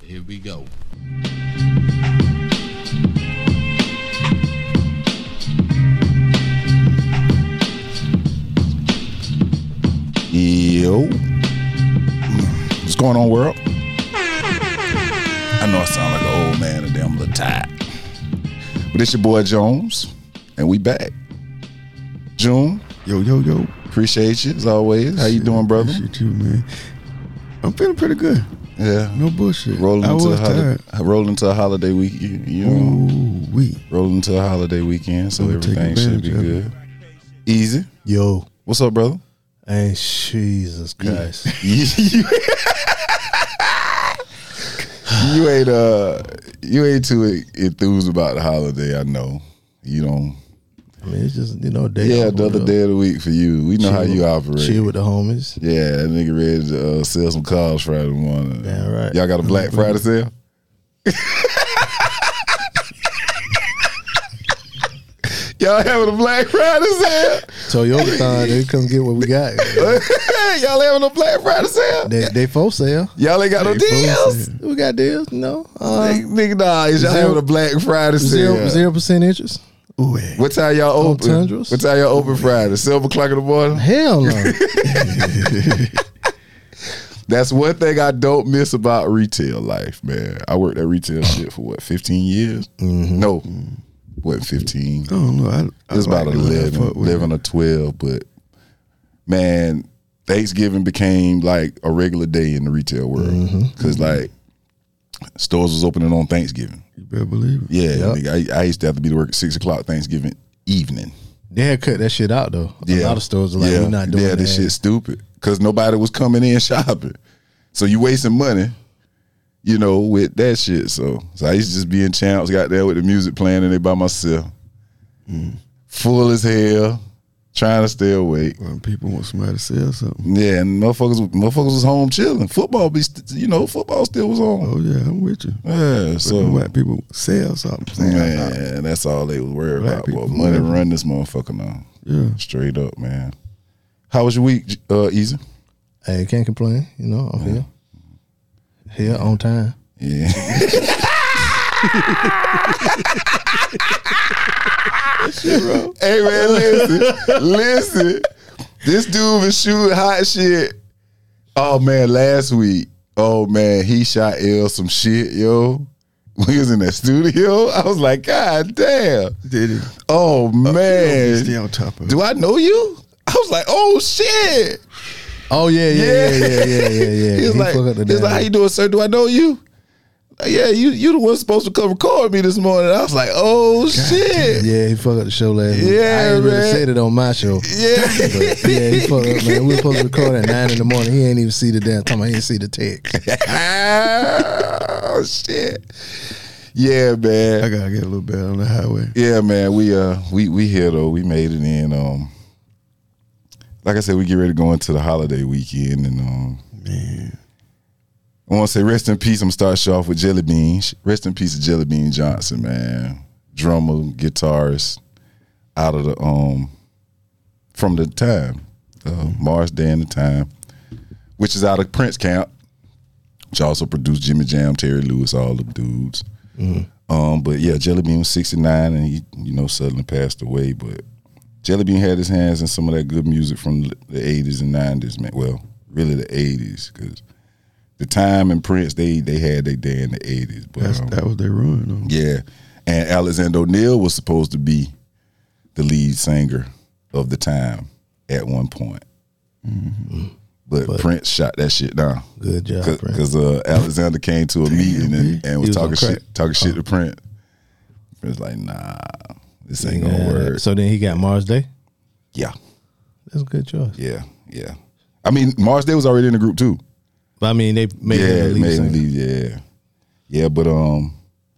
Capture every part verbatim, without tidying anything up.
Here we go. Yo. What's going on, world? I know I sound like an old man and damn little tired. But it's your boy Jones, and we back. June. Yo, yo, yo. Appreciate you, as always. How you doing, brother? Appreciate you, man. I'm feeling pretty good. Yeah. No bullshit. Rolling I into, was a holi- tired. rolling into a holiday week. You, you know, Ooh, we. rolling into a holiday weekend, so We'll take everything should be advantage of good. Easy. Yo, What's up, brother? and Jesus Christ. you, you ain't uh you ain't too enthused about the holiday. I know you don't. I mean, it's just, you know, day Yeah, off, the other whatever. day of the week for you. We know how you operate. Chill with the homies. Yeah, that nigga ready to uh, sell some cars Friday morning. Damn right. Y'all got a Black Friday sale? Y'all having a Black Friday sale? Toyota thon, they come get what we got. Y'all having a Black Friday sale? They they for sale. Y'all ain't got no They full deals? sale. We got deals, no. Uh, Nigga, nah, is y'all Zero- having a Black Friday sale? zero zero percent interest. Ooh, yeah. What time y'all On open? Tundras? What time y'all open Friday? Seven o'clock in the morning. Hell no. That's one thing I don't miss about retail life, man. I worked at retail shit for what, fifteen years? Mm-hmm. No, what, fifteen? I don't know. I, I It's about like it when I eleven, fuck with eleven or twelve. But man, Thanksgiving became like a regular day in the retail world because like stores was opening on Thanksgiving. it. You better believe it. Yeah, Yep. nigga, I, I used to have to be to work at six o'clock Thanksgiving evening. They had cut that shit out though. A Yeah. lot of stores are like, yeah. we're not doing yeah, that. this shit stupid because nobody was coming in shopping, so you wasting money, you know, with that shit. So, so I used to just be in Champs, got there with the music playing and they by myself, full as hell, trying to stay awake. When people want somebody to sell something. Yeah, and motherfuckers, motherfuckers was home chilling. Football be, st- you know, football still was on. Oh, yeah, I'm with you. Yeah, So so white people sell something. Sell something. man, that's all they was worried Black about. people, Boy. Money whatever. run this motherfucker now. Yeah. Straight up, man. How was your week, uh, Easy? Hey, can't complain. You know, I'm here. Here on time. Yeah. Hey man, listen, listen. This dude was shooting hot shit. Oh man, last week. Oh man, he shot L some shit, yo. When he was in that studio, I was like, God damn. Did it? Oh man. Stay on top of it. Do I know you? I was like, oh shit. Oh yeah, yeah, yeah, yeah, yeah, yeah, yeah. He was like, fuck up the he was damn- like, how you doing, sir? Do I know you? Like, yeah, you you the one supposed to come record me this morning. I was like, oh shit. Yeah, he fucked up the show last week. Yeah, I ain't really man. said it on my show. Yeah. But yeah, he fucked up, man. We were supposed to record at nine in the morning. He ain't even see the damn time. He didn't see the text. Oh shit. Yeah, man. I gotta get a little better on the highway. Yeah, man. We uh we we here though. We made it in. Um like I said, we get ready to go into the holiday weekend and um Man. I want to say rest in peace. I'm gonna start show off with Jelly Bean. Rest in peace to Jelly Bean Johnson, man. Drummer, guitarist, out of the um from the time, uh, Mars Day and the Time, which is out of Prince Camp, which also produced Jimmy Jam, Terry Lewis, all the dudes. Um, but yeah, Jelly Bean was sixty-nine, and he, you know, suddenly passed away. But Jelly Bean had his hands in some of that good music from the eighties and nineties, man. Well, really the eighties, because the Time and Prince, they they had their day in the eighties. But That's, um, that was their run. Though. yeah, and Alexander O'Neal was supposed to be the lead singer of the Time at one point. But, But- Prince shot that shit down. Good job, Prince. Because uh, Alexander came to a meeting and, and was, was on talking crack. shit, talking shit to Prince. Prince like, nah, this ain't gonna Yeah, work. So then he got Mars Day. Yeah, That's a good choice. yeah, yeah. I mean, Mars Day was already in the group too. But I mean, they made yeah, him the lead made him singer. lead. Yeah, yeah. But um,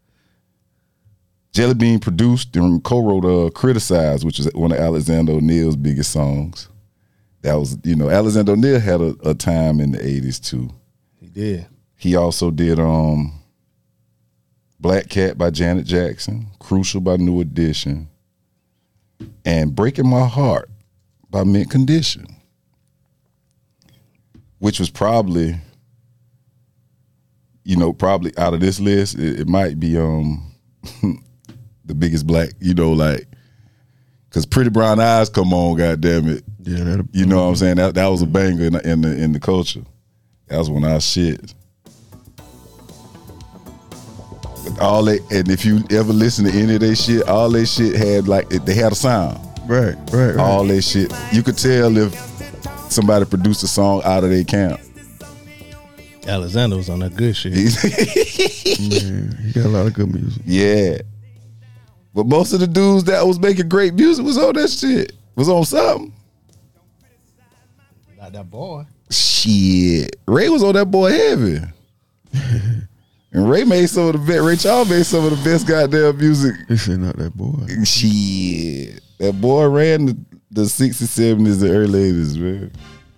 Jelly Bean produced and co-wrote uh, "Criticize," which is one of Alexander O'Neal's biggest songs. That was, you know, Alexander O'Neal had a, a time in the eighties too. He did. He also did um, "Black Cat" by Janet Jackson, "Crucial" by New Edition, and "Breaking My Heart" by Mint Condition, which was probably you know, probably out of this list, it, it might be um the biggest black, you know, like, cause Pretty Brown Eyes come on, goddamn it. Yeah, that. You know what I'm saying? That that was a banger in the in the, in the culture. That was when I shit. All they, and if you ever listen to any of their shit, all they shit had like they had a sound. Right, right, right. All their shit, you could tell if somebody produced a song out of their camp. Alexander was on that good shit. Man, he got a lot of good music. Yeah, but most of the dudes that was making great music was on that shit. Was on something. Not that boy. Shit, Ray was on that boy heavy. And Ray made some of the best. Ray Charles made some of the best goddamn music. He said not that boy. Shit, that boy ran the, the sixties, seventies, and early eighties, man.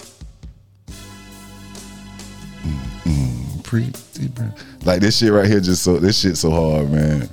Mm-mm, pretty, like this shit right here, just so this shit so hard, man.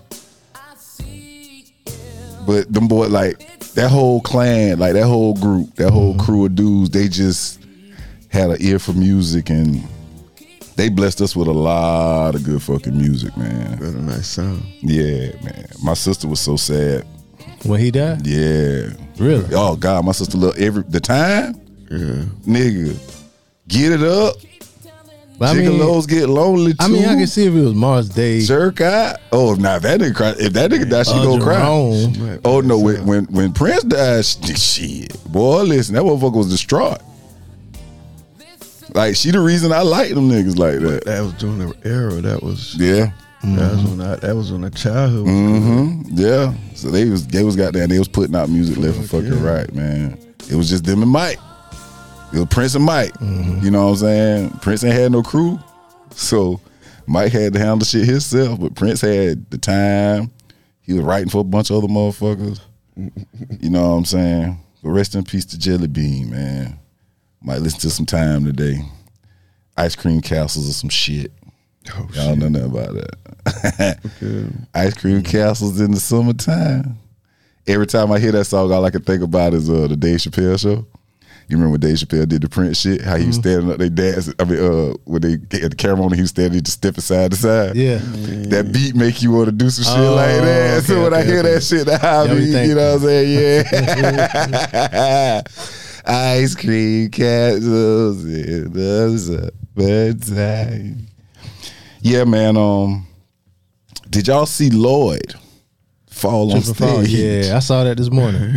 But them boy, like that whole clan, like that whole group, that whole crew of dudes, they just had an ear for music and. They blessed us with a lot of good fucking music, man. Got a nice sound. Yeah, man. My sister was so sad. When he died? Yeah. Really? Oh, God. My sister loved every... The time? Yeah. Nigga. Get it up. But I mean, Gigolos get lonely, too. I mean, I can see if it was Mars Day. Jerk out. Oh, now if that nigga cry... If that nigga die, she Uh, gonna cry. Jerome. Oh, no. When, when, when Prince died, sh- shit. Boy, listen. That motherfucker was distraught. Like, she the reason I like them niggas like that. That was during the era. That was Yeah. mm-hmm. that was when I, that was when the childhood was Mm-hmm. Yeah. So they was they was goddamn they was putting out music left and fucking yeah. right, man. It was just them and Mike. It was Prince and Mike. Mm-hmm. You know what I'm saying? Prince ain't had no crew. So Mike had to handle shit himself, but Prince had the time. He was writing for a bunch of other motherfuckers. You know what I'm saying? But rest in peace to Jelly Bean, man. Might listen to some Time today. Ice Cream Castles or some shit. Oh, Y'all shit. know nothing about that. Okay. Ice Cream Castles in the summertime. Every time I hear that song, all I can think about is uh, the Dave Chappelle show. You remember when Dave Chappelle did the Prince shit? How he was standing up, they dance. I mean, uh, when they had the camera on, and he was standing, just stepping side to side. Yeah. That beat make you want to do some shit Oh, like that. okay, so when I okay, hear okay. that shit, that how Yeah, we me, think- you know what I'm saying? Yeah. Ice Cream Castles in the summertime. Yeah, man. Um, did y'all see Lloyd fall on Triple Fall. stage? Yeah, I saw that this morning.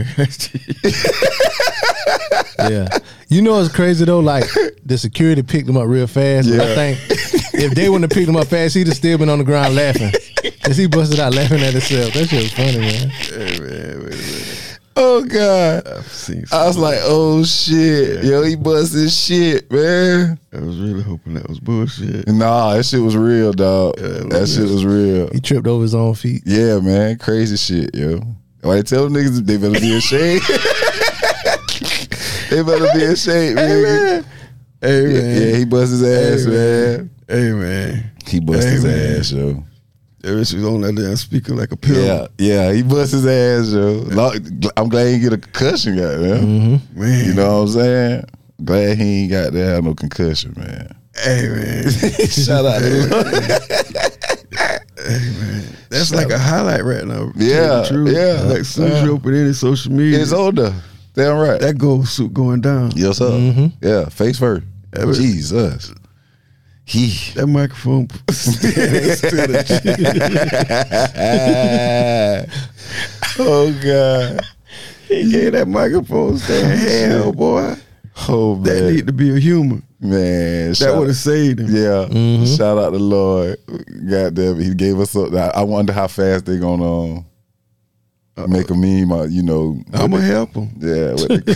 Yeah. You know what's crazy though? Like the security picked him up real fast. But I Yeah. think if they wouldn't have picked him up fast, he'd have still been on the ground laughing. Cause he busted out laughing at himself. That shit was funny, man. Hey, man, wait a minute. Oh God. I've seen I was like, oh shit. Yo, he busted shit, man. I was really hoping that was bullshit. Nah, that shit was real, dog. Yeah, that shit was real. He tripped over his own feet. Yeah, man. Crazy shit, yo. Why they tell them niggas they better be ashamed? They better be ashamed, Hey, nigga. man. Hey, Yeah, man. yeah, he bust his ass, Hey, man. Hey, man. He bust Hey, his man. ass, yo. That bitch was on that damn speaker like a pill. Yeah, yeah, he bust his ass, yo. Lo- I'm glad he didn't get a concussion, goddamn. Man. You know what I'm saying? Glad he ain't got to have no concussion, man. Hey, man. Shout out to Hey, man. That's like a highlight right now. to Yeah, tell the truth. yeah. Like, as soon as Yeah. you open any social media, It's older. Damn right. that gold suit going down. Yes, sir. Mhm. Yeah, face first. Yeah, but- Jesus. He. That microphone. Oh, God. He gave that microphone stand hell, boy. Oh, man. That need to be a human. Man, That shout- would have saved him. Yeah, Mhm. shout out to Lord. God damn it, he gave us something. I I wonder how fast they gonna um, make a meme. Uh, you know, I'm gonna help him. yeah. With the,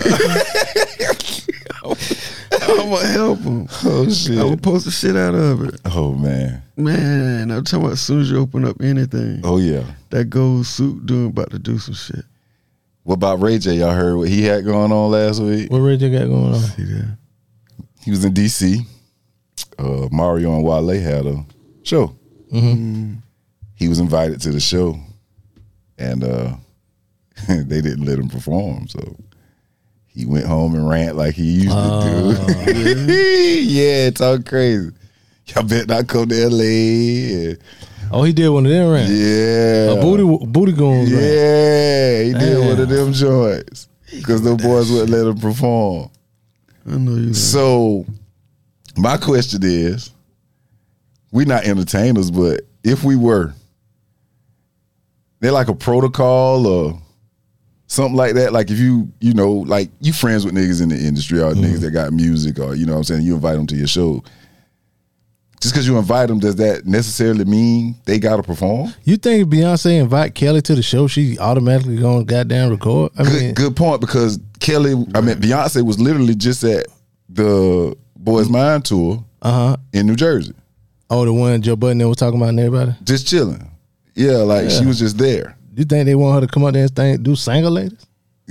I'm gonna help him. oh I'm gonna shit. post the shit out of it. Oh man. Man, I'm talking about as soon as you open up anything, Oh yeah. that gold suit doing about to do some shit. What about Ray J? Y'all heard what he had going on last week? What Ray J got going on? See that? He was in D C. Uh, Mario and Wale had a show. Mm-hmm. He was invited to the show, and uh, they didn't let him perform. So he went home and rant like he used Oh, to do. Yeah, talk crazy. I bet not come to L A. And, Oh, he did one of them, right? yeah. A booty booty goons, right? Yeah, he did Damn. one of them joints. Because them boys wouldn't let him perform. I know you. So, my question is, we not entertainers, but if we were, they're like a protocol or something like that. Like if you, you know, like you friends with niggas in the industry or Mm-hmm. niggas that got music or, you know what I'm saying, you invite them to your show. Just because you invite them, does that necessarily mean they got to perform? You think if Beyonce invite Kelly to the show, she automatically gonna goddamn record? I Good, mean, good point, because Kelly, I mean, Beyonce was literally just at the Boys Mind tour uh huh. in New Jersey. Oh, the one Joe Budden was talking about and everybody. Just chilling. Yeah, like she Yeah. was just there. You think they want her to come out there and thing, do single ladies?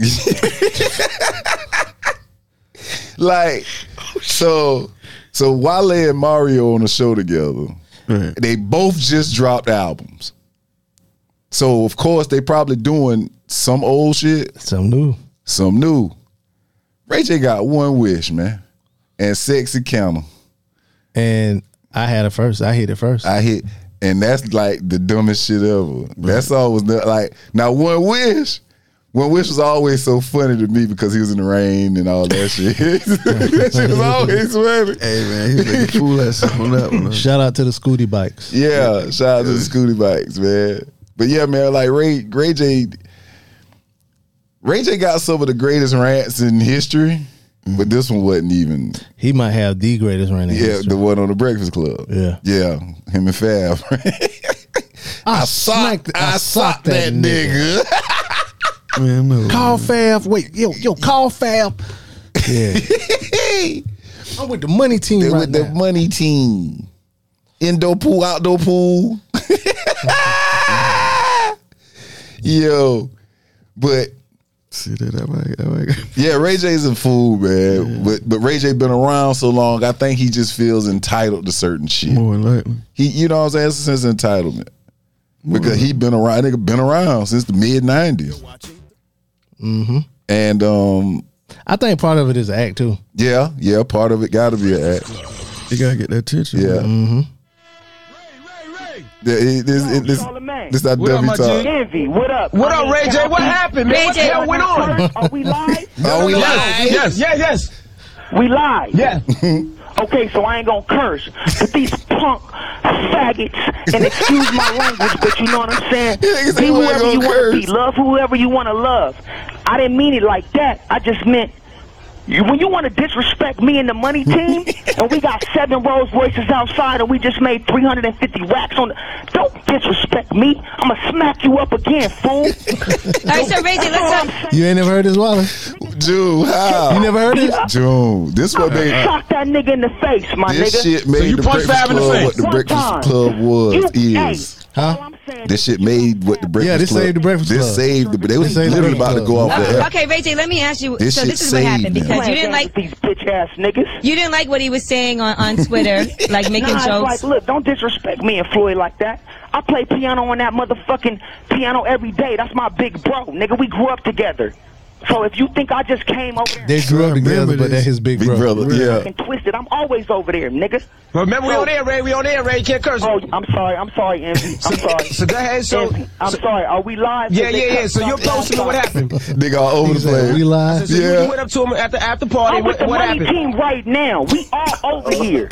Like, so so Wale and Mario on the show together, Right. they both just dropped albums. So of course they probably doing some old shit, Something new. some new. Ray J got one wish, man. And Sexy Counter. And I had it first. I hit it first. I hit, and that's like the dumbest shit ever. That song was the, like, now One Wish, One Wish was always so funny to me because he was in the rain and all that shit. That shit was always funny. Hey man, he was like a fool ass on that one. Huh? Shout out to the Scooty bikes. Yeah, shout out to the Scooty Bikes, man. But yeah, man, like Ray, Ray J, Ray J got some of the greatest rants in history, but this one wasn't even. He might have the greatest running. Yeah, the one on the Breakfast Club. Yeah. yeah, him and Fab. I, socked, I socked that nigga. Man, no. Call Fab. Wait, yo, yo, call Fab. Yeah. I'm with the money team They right with now. the money team. Indoor pool, outdoor pool. Yo, but See that? That might, that might. yeah, Ray J's a fool, man. But but Ray J been around so long, I think he just feels entitled to certain shit. More than likely. He, you know what I'm saying? It's a sense of entitlement because he been around. Nigga been around since the mid nineties. Mm-hmm. And um, I think part of it is the act too. yeah, yeah, part of it got to be an act. You gotta get that attention. Yeah. man. Yeah, it- this, it- this, Charlamagne. this that What up, W my talk. G? Envy, what up? What I up, mean, Ray can J? I What be- happened, man? Ray What the J, hell went on? Are we live? Are we live? Yes, yes, yes. We live. Yeah. Okay, so I ain't gonna curse, but these punk faggots, and excuse my language, but you know what I'm saying? Niggas Be ain't whoever gonna you want to be. curse. Love whoever you want to love. I didn't mean it like that. I just meant you, when you want to disrespect me and the money team, and we got seven Rolls Royces outside, and we just made three hundred fifty racks on the. Don't disrespect me. I'm gonna smack you up again, fool. All right, so Ray J, let's talk. You ain't never heard this, Wally? June, how? You never heard this? June, this what made Sock that nigga in the face, my this nigga. shit made you the punched Breakfast Fab in the Club face. what the One Breakfast time. Club was You- is. hey, Huh? all I'm saying This is shit you made what the Fab- Breakfast Yeah, this Club. saved the Breakfast this Club. saved the. They was This saved the literally Breakfast about to go Club. off the Okay, air. okay, Ray J, let me ask you. This so shit this is what saved happened them. because you playing didn't games like with these bitch ass niggas. you didn't like what he was saying on, on Twitter, like making Nah, it's jokes. like, look, don't disrespect me and Floyd like that. I play piano on that motherfucking piano every day. That's my big bro, nigga. We grew up together. So if you think I just came over there They grew up I together, remember but this. that's his big, Big brother. brother, yeah. and twisted, I'm always over there, nigga. Remember, we on air, Ray. We on air, Ray. You can't curse. Oh, I'm sorry. I'm sorry, Envy. I'm sorry. So go ahead. So, Envy, I'm so- sorry. Are we live? yeah, yeah, yeah. So you're posting me. What happened? Nigga all over He the said, place. we live. So you, Yeah. you went up to him at the after party. I'm with What, the what money happened? team right now. We all over here.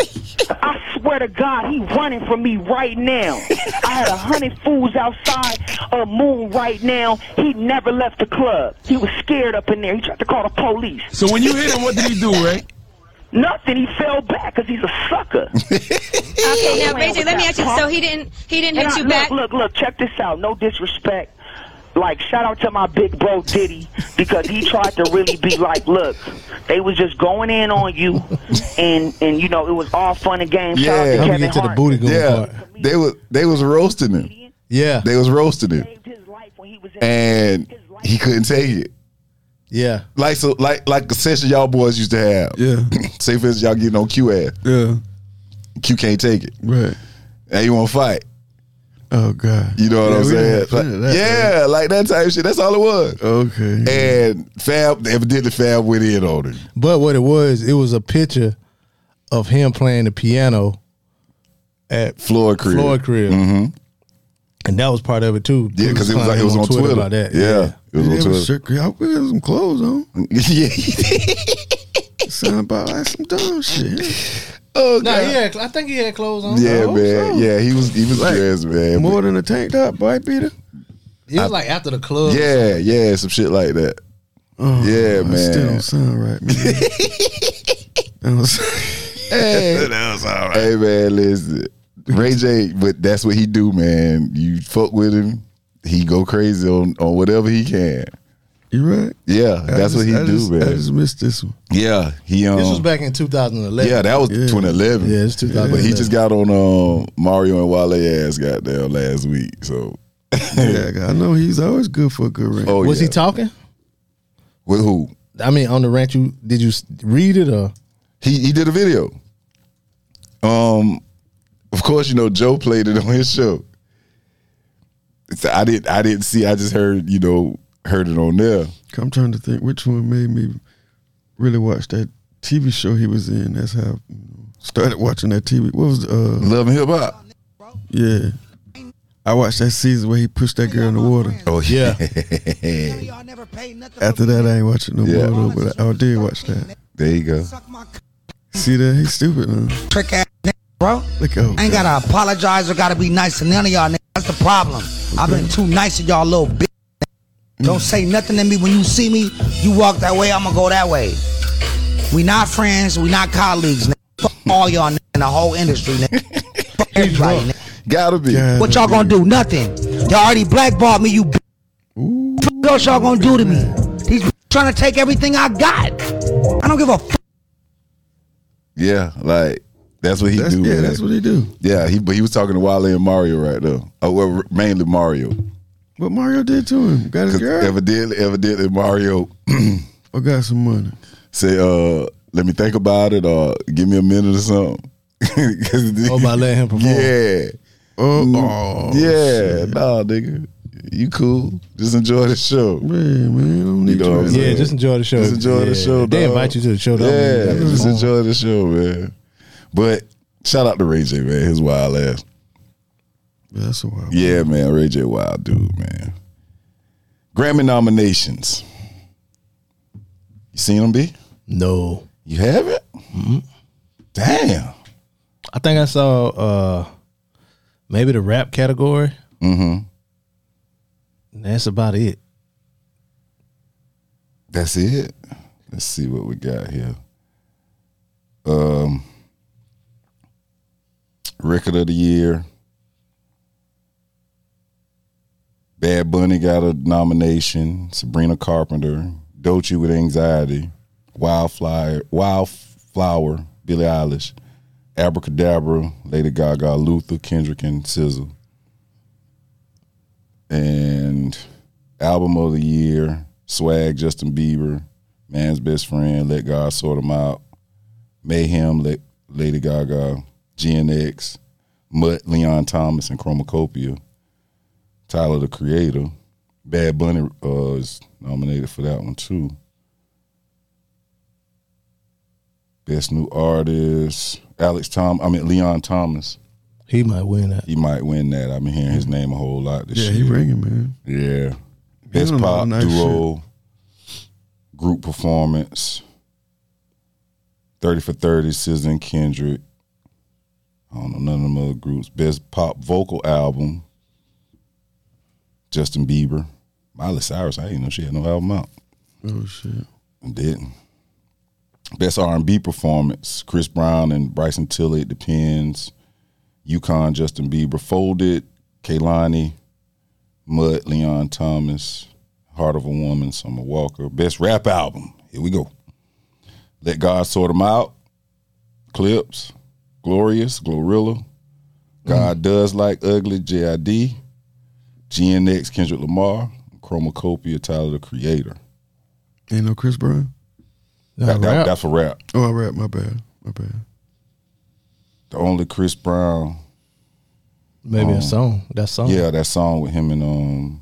I swear to God, he running from me right now. I had a hundred fools outside a moon right now. He never left the club. He was scared up in there. He tried to call the police. So when you hit him, what did he do, Ray? Nothing. He fell back because he's a sucker. Okay, now Ray J, let me ask you. So he didn't he didn't And hit I- you look, back. Look, look, check this out. No disrespect. Like, shout out to my big bro Diddy because he tried to really be like, look, they was just going in on you, and and you know it was all fun and games. Shout out Yeah. to Let me Kevin get to the Hart. booty goon Yeah, part. they was they was roasting him. Yeah, They was roasting him, Saved his life when he was in- and his life- he couldn't take it. yeah. Like so, like like a session y'all boys used to have. Yeah. Say for instance, y'all getting on Q ass. Yeah. Q can't take it. Right. Now you want to fight. Oh God. You know what Yeah, I'm we saying? had plenty of Like, that, yeah, like that type of shit. That's all it was. though. Okay. And Fab, evidently Fab went in on it. But what it was, it was a picture of him playing the piano at Floyd Crib. Floyd Crib. Mm-hmm. And that was part of it too. Yeah, because it was like it was on Twitter. about that. Yeah, it was Yeah, on it was Twitter. shirt crib. I put some clothes on. Yeah. Sound about like some dumb shit. Oh No, God. he had, I think he had clothes on. Yeah, I hope man. so. Yeah, he was he was Like, dressed, man. More than a tank top, boy, Peter. It was like after the club. Yeah, yeah, some shit like that. Oh, Yeah, that man. Still don't sound right, man. That was- Hey, that was all right. hey, man, listen, Ray J, but that's what he do, man. You fuck with him, he go crazy on, on whatever he can. You right? Yeah, I that's just- what he I do, just, man. I just missed this one. Yeah, he um, This was back in two thousand eleven. yeah, that was Yeah. twenty eleven. Yeah, it's two thousand eleven. But he just got on um, Mario and Wale ass goddamn last week. So, Yeah, I know he's always good for a good rant. oh Was yeah. he talking? With who? I mean, on the rant, you did you s- read it or? He he did a video. Um, of course, you know Joe played it on his show. So I didn't I didn't see. I just heard you know heard it on there. I'm trying to think which one made me really watch that T V show he was in. That's how I you know, started watching that T V. What was uh Love and Hip Hop. yeah. I watched that season where he pushed that girl in the water. Oh Yeah. After that, I ain't watching no Yeah. more though, but I, I did watch that. There you go. See that? He's stupid, man. Trick ass nigga, bro. Look out. I ain't gotta apologize or gotta be nice to none of y'all niggas. That's the problem. I've been too nice to y'all little bitch. Don't say nothing to me when you see me. You walk that way, I'ma go that way. We not friends, we not colleagues, nigga. Fuck all y'all niggas in the whole industry, nigga. Fuck everybody, nigga. Gotta be. God. What y'all gonna do? Nothing. Y'all already blackballed me, you bitch. What else y'all gonna do to me? These bitches trying to take everything I got. I don't give a fuck. Yeah, like that's what he That's, do. yeah, man. that's what he do. Yeah, he but he was talking to Wale and Mario right there. Oh, well, mainly Mario. What Mario did to him? Got his 'Cause girl evidently, evidently Mario or got some money? say, "Uh, let me think about it, or give me a minute or something." 'Cause- Oh, about letting him perform. Yeah. Oh, Mm, oh yeah, shit. nah, nigga, you cool. Just enjoy the show. Man, man, I don't need You know you what I'm right saying? Yeah, now. just enjoy the show. Just enjoy the Yeah. show. They dog. invite you to the show. Don't Yeah, you gotta just perform. enjoy the show, man. But shout out to Ray J, man. His wild ass. Yeah, that's a wild. Yeah, man. Ray J, wild dude, man. Grammy nominations. You seen them, B? No, You haven't? Mm-hmm. Damn. I think I saw uh maybe the rap category. Mm-hmm. And that's about it. That's it. Let's see what we got here. Um, record of the year. Bad Bunny got a nomination. Sabrina Carpenter. Dolce with Anxiety. Wildflower. Wildflower. Billie Eilish. Abracadabra. Lady Gaga. Luther. Kendrick and S Z A. And album of the year. Swag, Justin Bieber, Man's Best Friend, Let God Sort 'Em Out, Mayhem, Let, Lady Gaga, G N X, Mutt, Leon Thomas, and Chromacopia, Tyler, the Creator. Bad Bunny uh, is nominated for that one too. Best New Artist, Alex Tom, I mean Leon Thomas. He might win that. He might win that. I've been hearing his name a whole lot this Yeah, year. he ringing, man. Yeah. Best doing a lot pop of nice duo, group performance, thirty for thirty, S Z A and Kendrick. I don't know none of them other groups. Best pop vocal album, Justin Bieber. Miley Cyrus, I didn't know she had no album out. Oh shit. I didn't. Best R and B performance, Chris Brown and Bryson Tiller, It Depends. UConn, Justin Bieber. Folded, Kehlani. Mutt, Leon Thomas, Heart of a Woman, Summer Walker. Best rap album. Here we go. Let God Sort 'Em Out. Clips. Glorious, Glorilla. God Does Like Ugly, J I D. G N X, Kendrick Lamar. Chromacopia, Tyler, the Creator. Ain't no Chris Brown. No, That- that- rap. that's for rap. Oh, I rap. My bad. My bad. The only Chris Brown. Maybe um, a song. That song. Yeah, that song with him and um,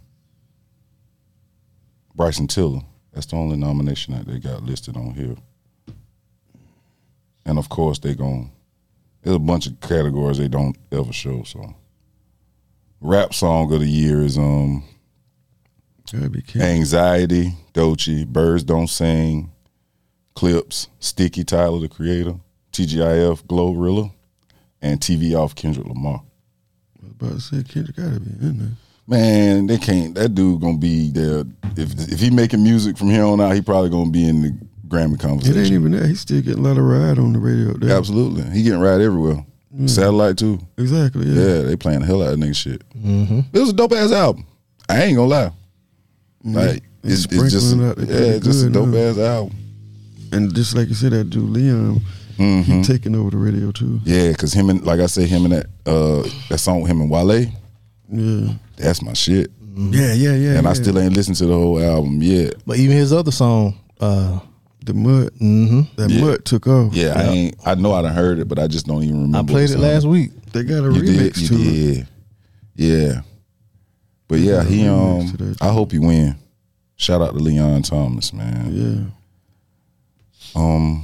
Bryson Tiller. That's the only nomination that they got listed on here. And of course, they gon' There's a bunch of categories they don't ever show. So, rap song of the year is um, Gotta be Kendrick. Anxiety, Doechii, Birds Don't Sing, Clips, Sticky, Tyler the Creator, T G I F, Glorilla, and T V Off, Kendrick Lamar. I was about to say Kendrick gotta be in there. Man, they can't. That dude gonna be there. If if he making music from here on out, he probably gonna be in the Grammy It conversation. ain't even that. He's still getting a lot of ride on the radio up there. Absolutely, he getting right everywhere. Mm. Satellite too. Exactly. Yeah. Yeah, they playing the hell out of nigga shit. Mm-hmm. It was a dope ass album. I ain't gonna lie. Like They it's, it's just sprinkling out the yeah, it's just a good, dope huh? ass album. And just like you said, that dude Leon, Mhm. he taking over the radio too. Yeah, cause him and like I said, him and that uh that song with him and Wale, Yeah. that's my shit. Yeah, yeah, yeah. And yeah. I still ain't listened to the whole album yet. But even his other song, uh, the mud. mm-hmm. That Yeah. mud took off. Yeah, I ain't. I know I done heard it, but I just don't even remember. I what played the it song. last week. They got a You remix did, you to it. did. Yeah. But yeah, got a he remix um to that, I hope he win. Shout out to Leon Thomas, man. Yeah. Um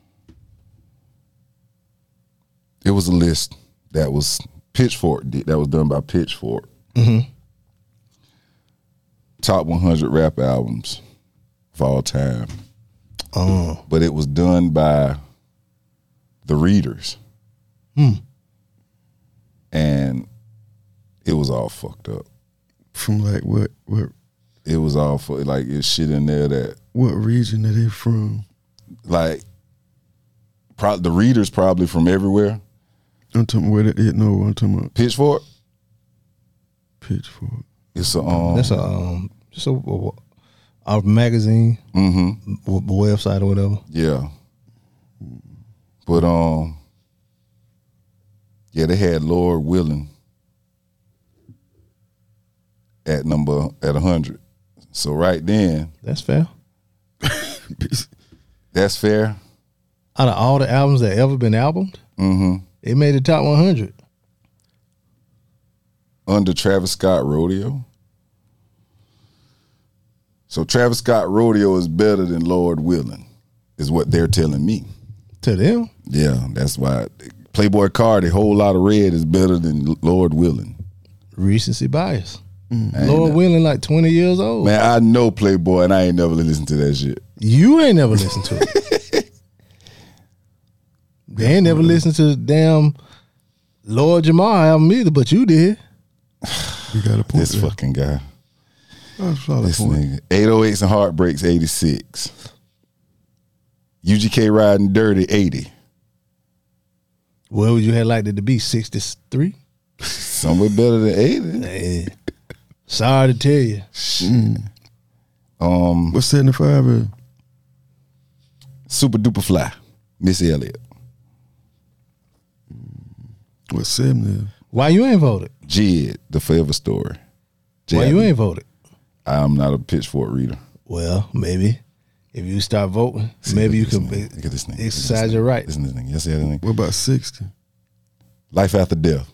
It was a list that was Pitchfork did that was done by Pitchfork. Mm-hmm. Top one hundred rap albums of all time. Oh, But it was done by the readers. Hmm. And it was all fucked up. From like what what It was all fu- like it's shit in there that what region are they from? like pro- the readers probably from everywhere. I'm talking where they no, I'm talking about Pitchfork. Pitchfork. It's a um. that's a um, just a, a, a magazine, Mm-hmm. w- website or whatever. Yeah. But um. Yeah, they had Lord Willing at number at a hundred. So right then, That's fair. that's fair. Out of all the albums that ever been albumed, Mm-hmm. it made the top one hundred. Under Travis Scott Rodeo. So Travis Scott Rodeo is better than Lord Willing, is what they're telling me. To them, Yeah, that's why Playboy Cardi, Whole Lot of Red is better than Lord Willing. recency bias. I ain't Lord never- Willing, like twenty years old. Man, I know Playboy and I ain't never listened to that shit. You ain't never listened to it. They ain't never listened to the damn Lord Jamar album either, but you did. You got a point. This there. fucking guy. That's a solid This point. nigga. eight oh eights and Heartbreaks, eighty-six. U G K Riding Dirty, eighty. What would you have liked it to be? sixty-three? Somewhere better than eighty. Hey, sorry to tell you. Um, What's seventy-five is? Super Duper Fly, Missy Elliott. What seventy is? Why you ain't voted? Jid, The Forever Story. Why J I you D. ain't voted? I'm not a Pitchfork reader. Well, maybe if you start voting, maybe you Look at can this nigga. Look at this nigga. Look at this exercise nigga. your right. Listen to this nigga. Yes, yeah, this nigga. What about sixty? Life After Death.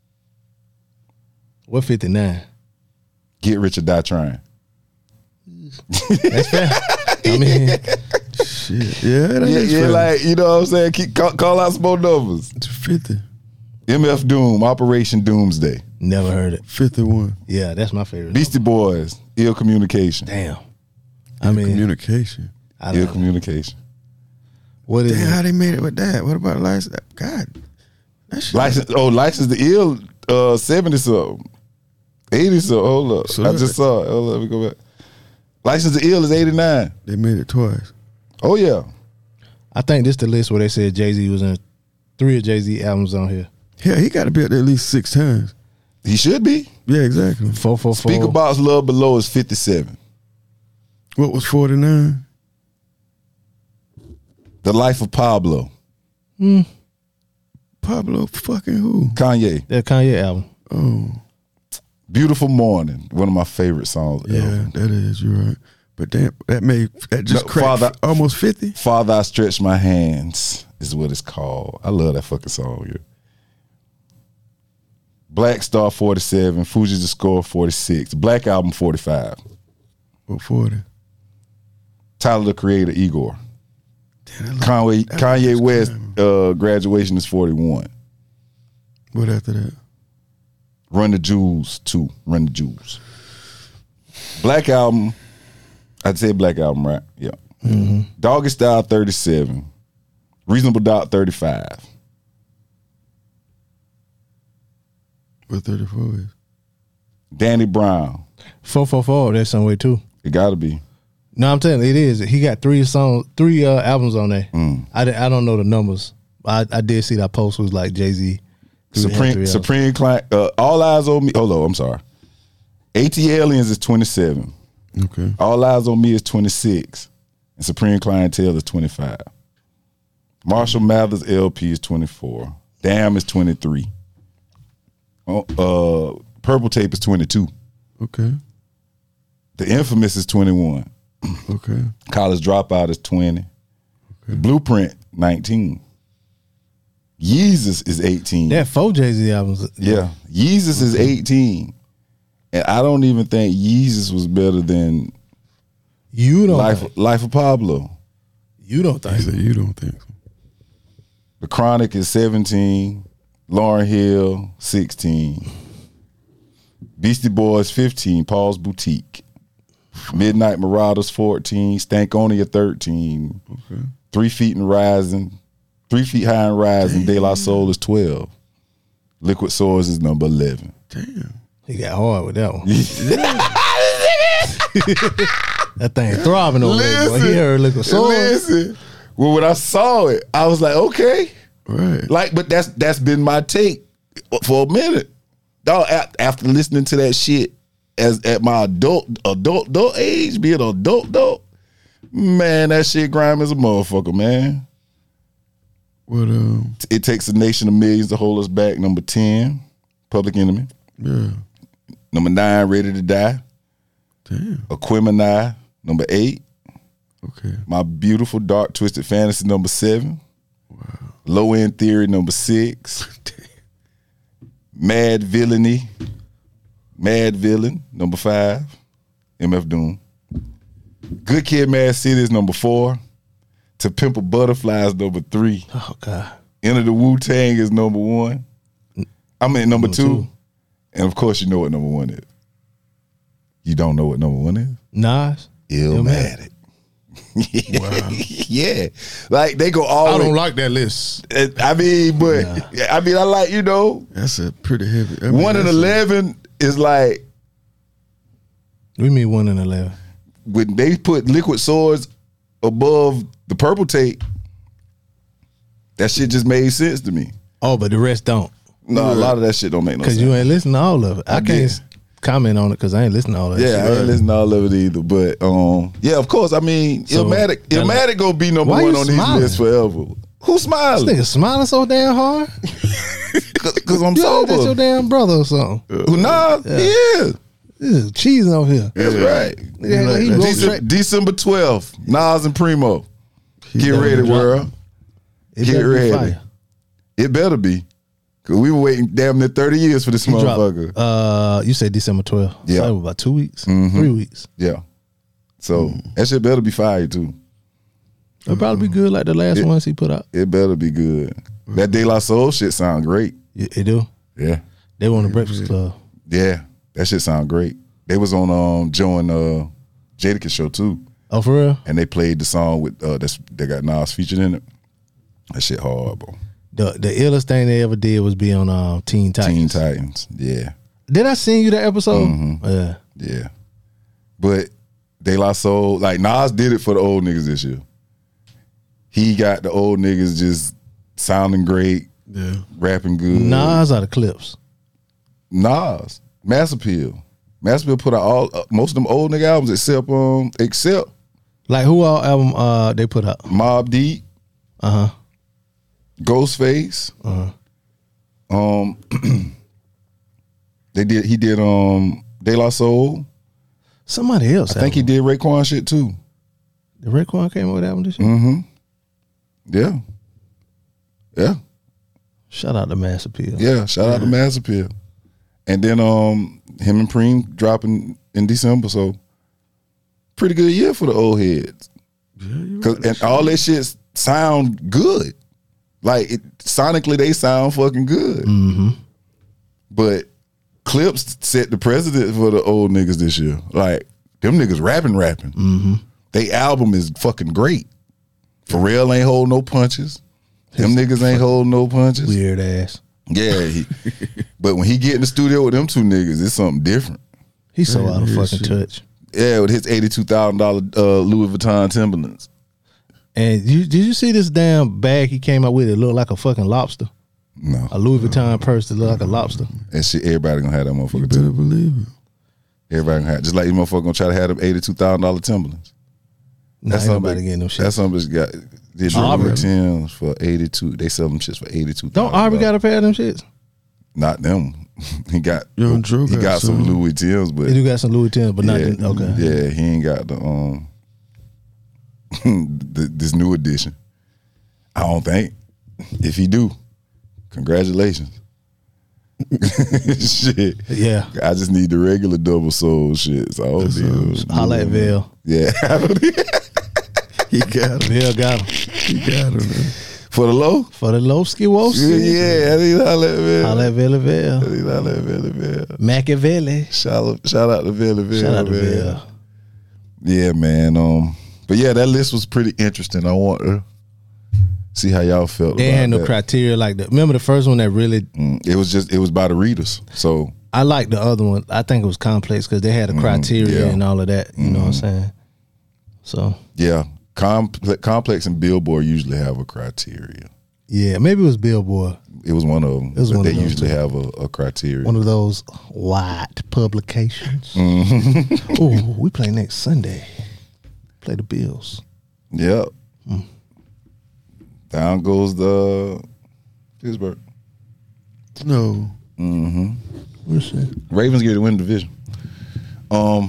What fifty-nine? Get Rich or Die Trying. That's fair. I mean, Shit. Yeah, that Yeah, is yeah, fair. like, you know what I'm saying? Keep, call, call out some more numbers. It's fifty. M F Doom, Operation Doomsday. never heard it. fifty-one. Yeah, that's my favorite. Beastie Boys, Ill Communication. Damn. I mean, Communication. I Ill don't, Communication. what is Damn, it? how they made it with that? What about license? God. That shit. License, oh, License to Ill, uh, seventy something. eighty something. Hold up. So I that- just saw it. Hold up, let me go back. License to Ill is eighty-nine. They made it twice. Oh, yeah. I think this the list where they said Jay Z was in three of Jay Z albums on here. Yeah, he got to be up there at least six times. He should be. Yeah, exactly. Four four four. Speaker Box Love Below is fifty-seven. What was forty-nine? The Life of Pablo. Pablo fucking who? Kanye. That Kanye album. Oh, Beautiful Morning. One of my favorite songs yeah, ever. that is. You're right. But damn, that made that just No, cracked Father- almost fifty. Father, I Stretch My Hands is what it's called. I love that fucking song. Yeah. Black Star forty-seven, Fuji's the Score forty-six, Black Album forty-five, Or forty. Tyler the Creator Igor, Damn, that look- Kanye, that Kanye looks West good. uh, Graduation is forty-one. What after that? Run the Jewels two. Run the Jewels. Black Album. I'd say Black Album, right? Yeah. Mm-hmm. Doggy Style thirty-seven. Reasonable Doubt thirty-five. What thirty-four is? Danny Brown. Four four four. That's somewhere too. It gotta be. No, I'm telling you, it is. He got three songs, three uh, albums on there. Mm. I, I don't know the numbers. I, I did see that post was like Jay Z. Supreme Supreme Client. Uh, All Eyes on Me. Hold on, I'm sorry. AT Aliens is twenty-seven. Okay. All Eyes on Me is twenty-six. And Supreme Clientele is twenty-five. Marshall Mathers L P is twenty-four. Damn is twenty-three. Oh, uh, Purple Tape is twenty-two. Okay. The Infamous is twenty-one. Okay. College Dropout is twenty. Okay. Blueprint, nineteen. Yeezus is eighteen. That four Jay Z albums. Yeah. Yeezus is eighteen. And I don't even think Yeezus was better than You don't Life, think. Life of Pablo. You don't He think. said you don't think so. The Chronic is seventeen. Lauryn Hill, sixteen. Beastie Boys, fifteen. Paul's Boutique. Midnight Marauders, fourteen. Stankonia, thirteen. Okay. Three Feet and Rising. Three Feet High and Rising. De La Soul is twelve. Liquid Swords is number eleven. Damn. He got hard with that one. That thing throbbing over there, boy. He heard Liquid Sword. Listen. Well, when I saw it, I was like, okay. Right. Like, but that's that's been my take for a minute. Dog, after listening to that shit as at my adult adult adult age, being an adult adult, man, that shit grime as a motherfucker, man. What um It Takes a Nation of Millions to Hold Us Back, number ten. Public Enemy. yeah. Number nine, Ready to Die. Damn. Aquemini, number eight. Okay. My Beautiful Dark Twisted Fantasy, number seven. Wow. Low End Theory, number six. Mad Villainy, Mad Villain, number five. M F Doom. Good Kid, Mad City is number four. To Pimp a Butterfly is number three. Oh God. Enter the Wu-Tang is number one. I mean number, Number two. two. And of course you know what number one is. You don't know what number one is? Nas. Illmatic. Wow. Yeah. Like they go all I the don't way- like that list. I mean, but I mean I like, you know, That's a pretty heavy. I mean, one and that's a- eleven is like We mean one and eleven. when they put Liquid Swords above the Purple Tape, that shit just made sense to me. Oh, but the rest don't. No, a lot of that shit don't make no Cause sense. you ain't listening to all of it. I, I can't did. s- comment on it because I ain't listening to all of that Yeah, shit. I ain't listening to all of it either. But um, yeah, of course. I mean, So, Illmatic, that- Illmatic gonna be number Why one you on smiling? these lists forever. Who's This smiling? nigga smiling so damn hard. Because I'm You know, that's your sober. damn brother or something. Who nah? Yeah, This is cheesing over here. that's right. Nigga, he that. wrote December, track- December twelfth, Nas and Primo. Get better ready, drop. world. It Get better be ready. fire. It better be. Cause we were waiting damn near thirty years for this He dropped, motherfucker. uh, you said December twelfth. Yeah. So about two weeks, Mhm. three weeks. Yeah. So Mm. that shit better be fire too. It'll probably be good like the last It- ones he put out. It better be good. That De La Soul shit sound great. It, it do. Yeah. They won the Breakfast Club. Yeah. That shit sound great. They was on um Joe and uh Jadakiss show too. Oh, for real? And they played the song with uh that's they got Nas featured in it. That shit hard, bro. The the illest thing they ever did was be on um, Teen Titans. Teen Titans. Yeah. Did I send you that episode? Mhm. Yeah. Yeah. But De La Soul, like Nas did it for the old niggas this year. He got the old niggas just sounding great, Yeah. rapping good. Nas are the clips. Nas, Mass Appeal. Mass Appeal put out all uh, most of them old nigga albums except um except Like who all album uh they put out? Mobb Deep, Uh huh. Ghostface. Uh-huh. Um, they did. He did um De La Soul. Somebody else. I think he did Raekwon shit too. did. Raekwon came up with that album this year. Mm-hmm. Yeah. Yeah. Shout out to Mass Appeal. Yeah. Shout out to Mass Appeal. And then um him and Preem dropping in December. So pretty good year for the old heads. Cause, and all that shit sound good. Like it, sonically, they sound fucking good. Mm-hmm. But Clips set the precedent for the old niggas this year. Like, them niggas rapping, rapping. Mm-hmm. They album is fucking great. Pharrell ain't hold no punches. Them niggas ain't hold no punches. Weird ass. Yeah, he, but when he get in the studio with them two niggas, it's something different. He's so Man, out of yeah, fucking shit. touch. Yeah, with his eighty-two thousand dollars uh, Louis Vuitton Timberlands. And you, did you see this damn bag he came out with? It looked like a fucking lobster. No. A Louis Vuitton purse that looked like a lobster. And shit, everybody gonna have that motherfucker You better too. believe it. Everybody gonna have, just like you motherfucker gonna try to have them eighty-two thousand dollars Timberlands. Nah, ain't something nobody that- getting them shit. That's something that's got did Aubrey. Louis Tims for eighty-two. They sell them shits for eighty-two. Don't Aubrey got a pair of them shits? Not them. He got Young Drew he got got some some. Louis Tims, but They do got some Louis Vuitton, but not yeah, the, okay. yeah, he ain't got the um the, this new edition. I don't think. If he do, congratulations. Shit. Yeah. I just need the regular double soul shit. So I don't need it. Holla at Vail. Yeah. I don't need He got him. Vail got him. He got him. Man. For the low? For the Lowski Yeah, Woski. yeah. I need to holla at Bill. Holla at Vail I Vail. need to holla at Billy Bill. Machiavelli. Shout out, shout out to Billy Bill. Shout out to man. Vail. Yeah, man. Um, but yeah, that list was pretty interesting. I want to see how y'all felt. They about had no that. criteria like that. Remember the first one that really, Mm, it was just it was by the readers. So I liked the other one. I think it was complex because they had a criteria yeah. and all of that. You know what I'm saying? So, yeah, Complex, Complex and Billboard usually have a criteria. yeah, maybe it was Billboard. It was one of them. was but one they of those usually too. have a, a criteria. One of those white publications. Mm-hmm. Oh, we play next Sunday. Play the Bills. Yep. Down goes the Pittsburgh. No. We'll see. Ravens get to win the division. Um,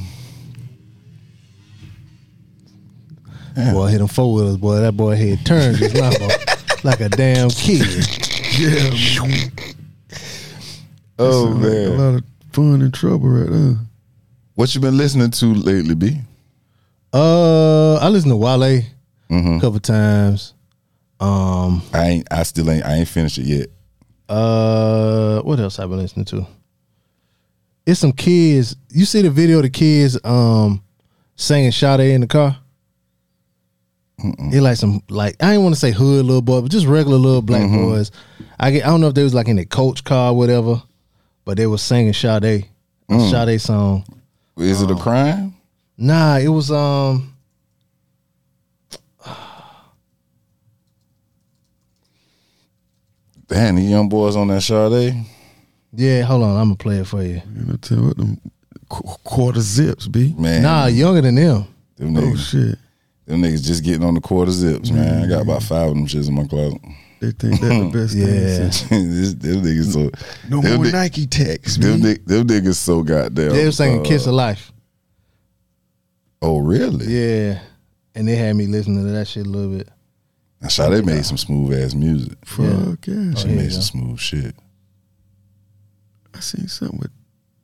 Boy, hit him four wheelers, boy. That boy head turned his mouth off like a damn kid. Yeah, man. oh Sound like man, a lot of fun and trouble right there. what you been listening to lately, B? Uh, I listened to Wale Mm-hmm. a couple times. Um, I ain't. I still ain't. I ain't finished it yet. uh, what else I've been listening to? It's some kids. You see the video of the kids um singing Sade in the car? It like some like I ain't want to say hood little boy, but just regular little black Mm-hmm. boys. I get I don't know if they was like in a coach car or whatever, but they was singing Sade, a Mm. Sade song. Is it a crime? Nah, it was um. Damn, these young boys on that Sade. Yeah, hold on, I'm gonna play it for you. You know, tell what them qu- quarter zips be. Man, Nah, younger than them. them Oh niggas, shit. them niggas just getting on the quarter zips, man. I got about five of them shits in my closet. They think that the best Yeah. thing. this, them niggas so No them more ni- Nike techs, Them, man. ni- them niggas so goddamn. They was singing uh, "Kiss of Life." Oh really? Yeah, and they had me listening to that shit a little bit. Now, Sade made some smooth ass music. Fuck yeah. She here you made go. some smooth shit. I seen something with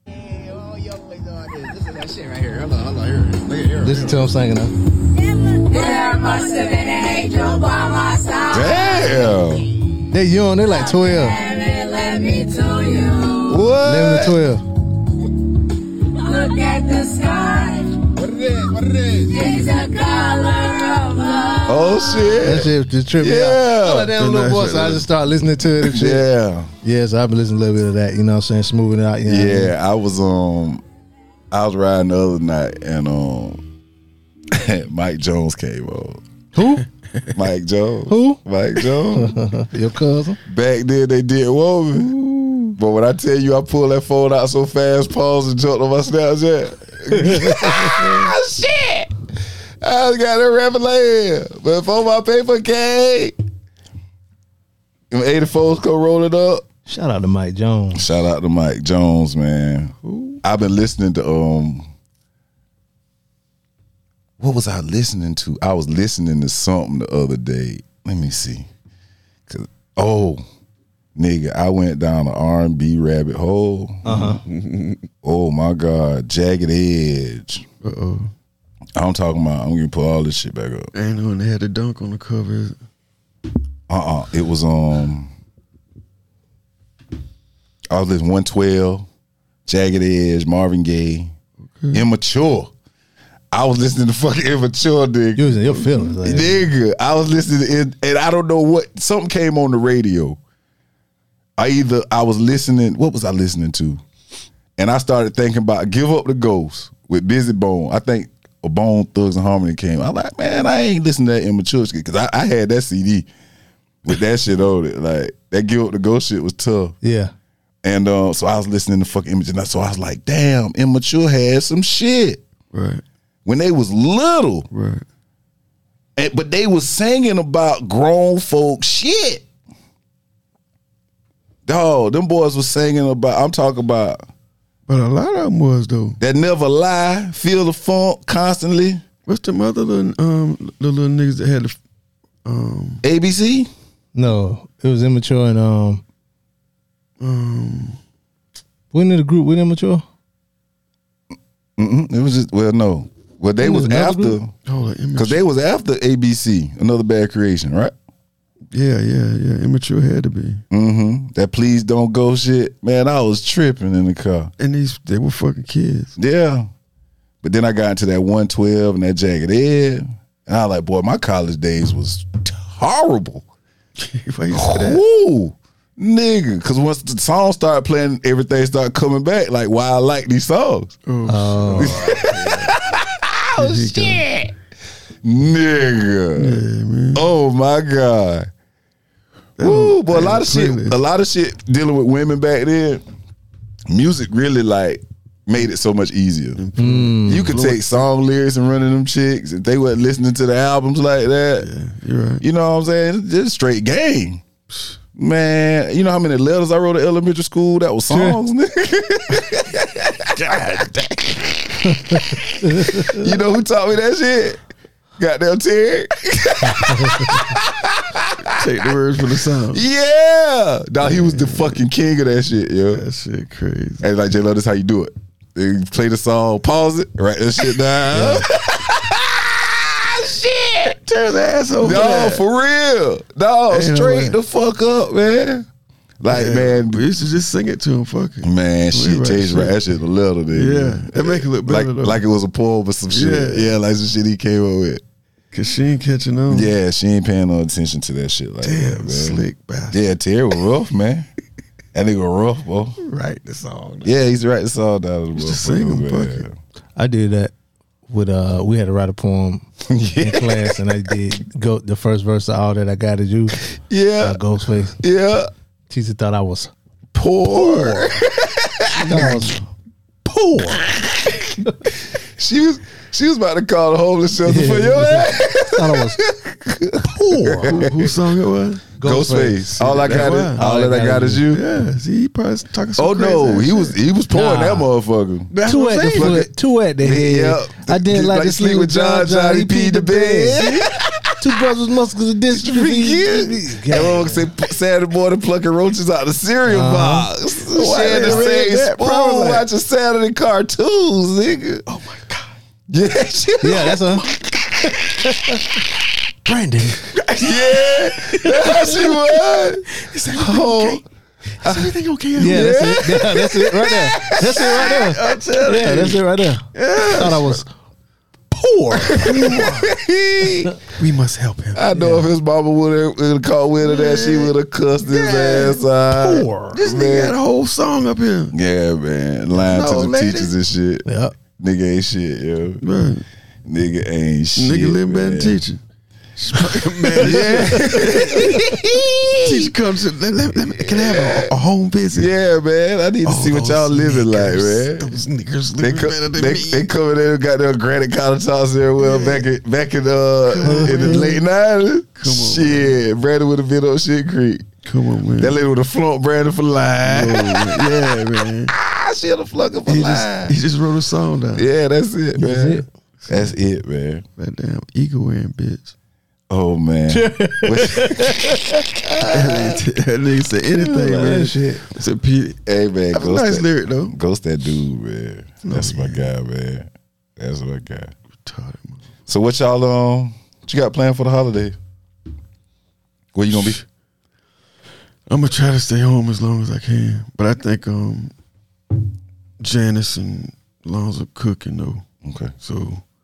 Listen to them singing though. There must have been an angel by my side. Damn. They young, they like twelve. Baby, let me to you. eleven to twelve. Look at the sky. What it is? What it is? It's a color of love. Oh That shit. shit just tripped me Yeah. out. I'm like, damn little boy, Nice so I right just started listening to it and shit. Yeah. Yeah, so I've been listening to a little bit of that, you know what I'm saying, smoothing it out. You know what I mean? Yeah. I was um I was riding the other night and um Mike Jones came on. Who? Mike Jones. Who? Mike Jones. Your cousin? Back then they did woman. But when I tell you I pulled that phone out so fast, paused and jumped on my Snapchat. Shit! I was got that rapping land. But before my paper came, them eighty-fours come rolling up. Shout out to Mike Jones. Shout out to Mike Jones, man. I've been listening to um what was I listening to? I was listening to something the other day. Let me see. Cause oh, nigga, I went down an R and B rabbit hole. Uh-huh. Oh my God. Jagged Edge. uh-oh. I'm talking about, I'm gonna put all this shit back up. Ain't the one that had the dunk on the cover, is it? Uh-uh. It was um I was listening one twelve, Jagged Edge, Marvin Gaye, okay. Immature. I was listening to fucking Immature, nigga. You was in your feelings, like. Nigga. I was listening to it, and I don't know what, something came on the radio. I either, I was listening, what was I listening to? And I started thinking about Give Up the Ghost with Busy Bone. I think a Bone Thugs and Harmony came. I'm like, man, I ain't listening to that Immature shit, because I, I had that C D with that shit on it. Like, that Give Up the Ghost shit was tough. Yeah. And uh, so I was listening to fucking Immature. So I was like, damn, Immature had some shit. Right. When they was little. Right. And, but they was singing about grown folk shit. Dog, them boys was singing about, I'm talking about. But a lot of them was, though. That Never Lie, Feel the Funk Constantly. What's them other little, um, the little niggas that had the um, A B C? No, it was Immature and um um wasn't it a group with Immature? Mm-mm, it was just, well, no. Well, they Wasn't was it another after, group? oh, because they was after A B C, Another Bad Creation, right? Yeah, yeah, yeah. Immature had to be. Mm-hmm. That Please Don't Go shit. Man, I was tripping in the car. And these they were fucking kids. Yeah. But then I got into that one twelve and that Jagged Edge. And I was like, boy, my college days was horrible. Why you say that? Woo! Nigga. Because once the song started playing, everything started coming back. Like, why I like these songs. Oh, Oh, shit. Nigga. yeah, man. Oh, my God. That Woo, was- boy, a that lot of was shit, clearly- a lot of shit dealing with women back then. Music really like made it so much easier. You could take song lyrics and run in them chicks. If they weren't listening to the albums like that, Yeah, you're right. you know what I'm saying? It's just straight game. Man, you know how many letters I wrote at elementary school that was songs, nigga? God damn. You know who taught me that shit? Goddamn Terry. Take the words for the sound. Yeah. Dog, he was the fucking king of that shit, yo. That shit crazy. And like, J-Lo, this how you do it. You play the song, pause it, write that shit down. Shit. Turn the ass over. No, for real. No, Ain't no straight way. the fuck up, man. Like, Yeah, man, we used to just sing it to him. Fuck it. man, We shit write changed shit. right. That shit a little, nigga. Yeah, that make it look better like, though. like it was a poem or some shit. Yeah. Yeah, like some shit he came up with. Cause she ain't catching on. Yeah, she ain't paying no attention to that shit like that, Damn, man. slick bastard. Yeah, Terry was rough, man. That nigga rough, boy. Write the song. Yeah, he's writing the song down. Just sing 'em, fuck it. I did that with uh we had to write a poem in class and I did go the first verse of All That I Got Is You. Yeah, Uh, Ghostface. yeah. Teacher thought I was Poor. thought I was poor. She was she was about to call the homeless shelter for your ass. Thought I was poor. Who, who song it was? Ghostface. All I That's got is why. all that I got is you. Yeah, see, he probably talking some Oh crazy no, ass he shit. was he was pouring Nah. that motherfucker. That's Two what at I'm the saying. foot, two at the head. Yeah. I didn't like, to sleep with John. John, he peed the bed. Two brothers, muscles, and dystrophy. Everyone say Saturday morning plucking roaches out the cereal Uh-huh. box. Why Sharing they the read same that? spoon, Probably. watching Saturday cartoons, nigga. Oh my god. Yeah, she- Yeah, that's a Brandon. yeah, that's how she was. Is everything okay? Is everything okay? Yeah, that's it. Yeah, that's it right there. That's it right there. I'm telling Yeah, you. that's it right there. Thought I was poor. We must help him. I know if his mama would have called Winter that, she would have cussed his ass out. Poor. This nigga had a whole song up here. Yeah, man. Lying No, to the lady. teachers and shit. Yeah. Nigga ain't shit, yo. Right. Nigga ain't shit. Nigga living better man. than teacher. Man, Yeah. teacher comes to, let, let, let me, can I have a, a home visit? Yeah, man. I need to Oh, see what those y'all living like, niggas, man. Those niggas They, living co- better than they, me. they coming in and got their granite countertops there. Well, back in back in uh in the late nineties. Come on, Shit, Brandon would have been on Shit Creek. Come on, man. That lady would have flunked Brandon for lying. Oh, yeah, man. Ah, she would have flunked him for He lying. just, he just wrote a song down. Yeah, that's it, man. That's it. That's it, man. That damn ego wearing bitch. Oh man. that nigga said anything, man. shit. Said Pete. Hey man, That's a ghost nice that, lyric though. Ghost that dude, man. That's my guy, man. That's my guy. Retarded, man. So what y'all um what you got planned for the holiday? Where you gonna be? I'm gonna try to stay home as long as I can. But I think um, Janice and Lonzo cooking though. Okay. So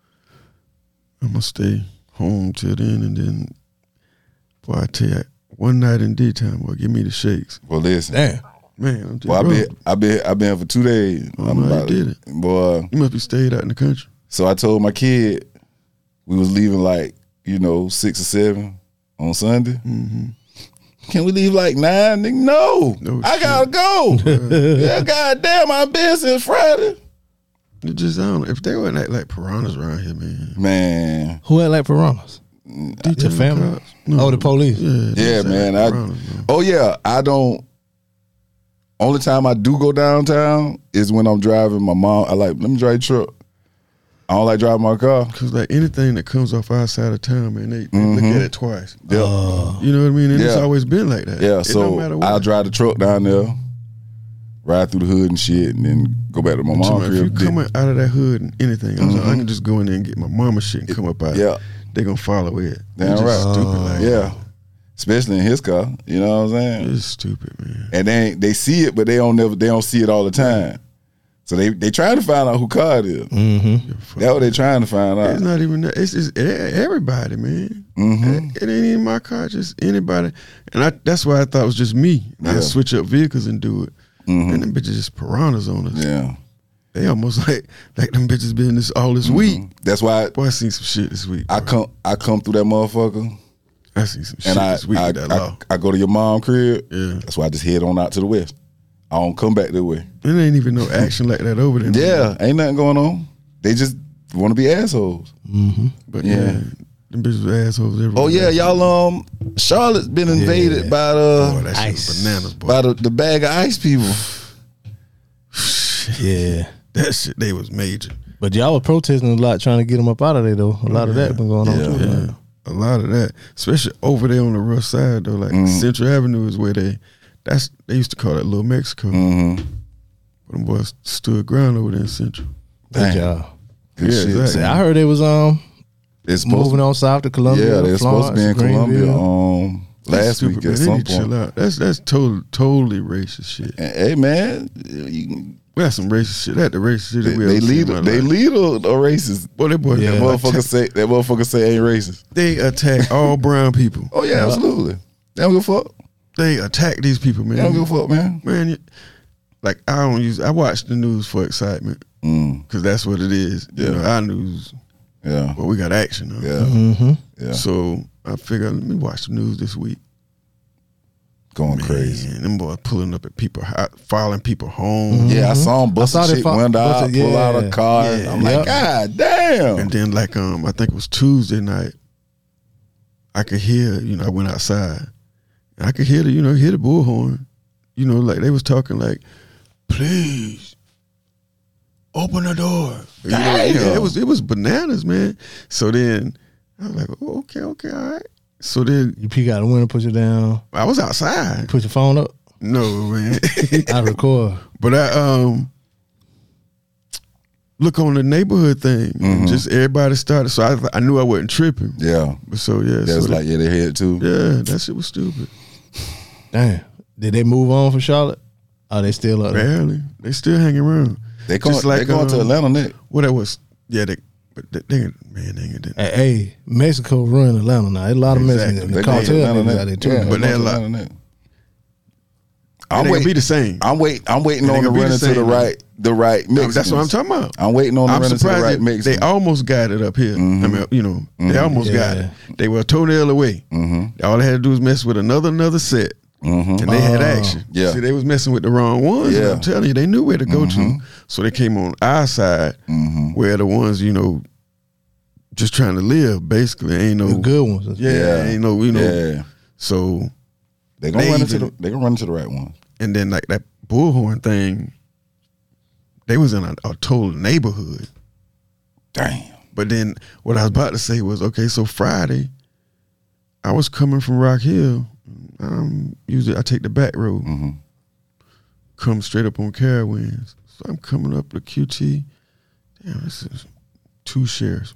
I'm gonna stay home till then, and then, boy, I tell you, one night in daytime, boy, give me the shakes. Well, listen. Damn. Man, I'm just Well, I bro, been I been I been here for two days. Oh, I'm no, you about- did it. boy. You must be stayed out in the country. So I told my kid we was leaving like you know six or seven on Sunday. Mm-hmm. Can we leave like nine? Nigga, no, No I shit. gotta go. yeah, goddamn, I've been since Friday. It just I don't know. If they wouldn't act like piranhas around here, man. Man, Who had like piranhas? The The family? No. Oh, the police. Yeah, they yeah, just act man. like I, piranhas, man. oh yeah, I don't. Only time I do go downtown is when I'm driving my mom. I like let me drive the truck. I don't like driving my car. Cause like anything that comes off our side of town, man, they, they look at it twice. Yeah, You know what I mean? And it's Yeah. always been like that. yeah. It So don't matter what. I'll drive the truck down there, ride through the hood and shit, and then go back to my I'm talking mom's about if you crib. coming out of that hood and anything, I, was like, I can just go in there and get my mama shit and come up out. Yeah. They gonna follow it. Damn It's just right. Stupid like Yeah, especially in his car. You know what I'm saying? It's stupid, man. And they they see it, but they don't never they don't see it all the time. So they they trying to find out who car it is. Mm-hmm. That's what they trying to find out. It's not even that. It's just e- everybody, man. Mm-hmm. It, it ain't even my car, just anybody. And I that's why I thought it was just me. I Yeah. switch up vehicles and do it. Mhm. And them bitches just piranhas on us. Yeah, They almost like like them bitches been this all this week. that's why Boy, I seen some shit this week. I bro. come I come through that motherfucker, I seen some shit and I this week I, with that I, law. I go to your mom crib. Yeah. That's why I just head on out to the west. I don't come back that way. There ain't even no action like that over there. Yeah, ain't nothing going on. They just want to be assholes. But Yeah. yeah, them bitches was assholes everywhere. Oh yeah, y'all um Charlotte's been invaded Yeah. by the Boy, that shit Ice. was bananas, boy. by the, the bag of ice people. Yeah. That shit, they was major. But y'all were protesting a lot, trying to get them up out of there, though. A lot of that been going on, Yeah. too. Yeah, man. a lot of that, especially over there on the rough side though. Like Central Avenue is where they. That's they used to call that Little Mexico. Mm-hmm. But them boys stood ground over there in Central. Good Damn. job. Good Yeah, shit. exactly. See, I heard they was um It's supposed moving to, on south to Columbia. yeah, they're supposed to be in Florence, Columbia Greenville. um That's last stupid, week man. at They some need to chill point. out. That's that's totally totally racist shit. And, hey man, you, We got some racist shit. That the racist shit they, that we they ever seen lead in my they life. lead a, a racist. Boy, that boy, Yeah. That that motherfucker say that motherfucker say ain't racist. they attack all brown people. Oh yeah, absolutely. They don't give a fuck. They attack these people, They don't man. give a fuck, man. Man, you- like I don't use. I watch the news for excitement Mm, because that's what it is. You Yeah. know, our news. yeah, Well, we got action. Huh? yeah, Mm-hmm. yeah. So I figured let me watch the news this week. Going crazy. Man, them boys pulling up at people, hou- following people home, Yeah, I saw him bust I a saw they chick fo- window out, busted- pull out a yeah. car. Yeah. I'm like, Yep. God damn. and then like um, I think it was Tuesday night. I could hear, you know, I went outside. And I could hear the, you know, hear the bullhorn. You know, like they was talking like, please open the door. You know, Damn. yeah, it was it was bananas, man. So then I was like, oh, okay, okay, all right. So then You peek out the window, put you down, I was outside. put your phone up. No, man. I record. But I um look on the neighborhood thing. And just everybody started. So I I knew I wasn't tripping. Yeah. But so yeah, That's so like, yeah, they head too. yeah, that shit was stupid. Damn. Did they move on for Charlotte? Are they still up there? Barely. They still hanging around. They going, Just like, they going to um, Atlanta next. What that was? Yeah, they. But they, they man, they ain't. Hey, hey, Mexico ruined Atlanta now. There's a lot of Exactly. Mexicans. They The going cartel to Atlanta niggas next. out there too. Yeah, man. But they they're going to like- Atlanta next. It I'm ain't gonna be waiting. the same. I'm waiting. I'm waiting It on ain't to gonna be run the into the same, man. right, the right Mexicans. That's what I'm talking about. I'm waiting on to I'm run into the surprised right they, they Mexicans. almost got it up here. I mean, you know, they almost got Yeah. it. They were a toenail away. Mm-hmm. All they had to do was mess with another another set, Mm-hmm. and they had Oh. action. Yeah. See, they was messing with the wrong ones. Yeah. Yeah. I'm telling you, they knew where to go Mhm. to, so they came on our side, Mm-hmm. where the ones you know, just trying to live. Basically, ain't no The good ones. Yeah, Yeah. ain't no you know. Yeah. So They gonna They run into even- the. They gonna run into the right one. and then like that bullhorn thing, they was in a, a total neighborhood. Damn. But then what I was about to say was, okay, so Friday, I was coming from Rock Hill. Um, usually I take the back road, Mm-hmm. come straight up on Carowinds. So I'm coming up to Q T. Damn, this is two shares.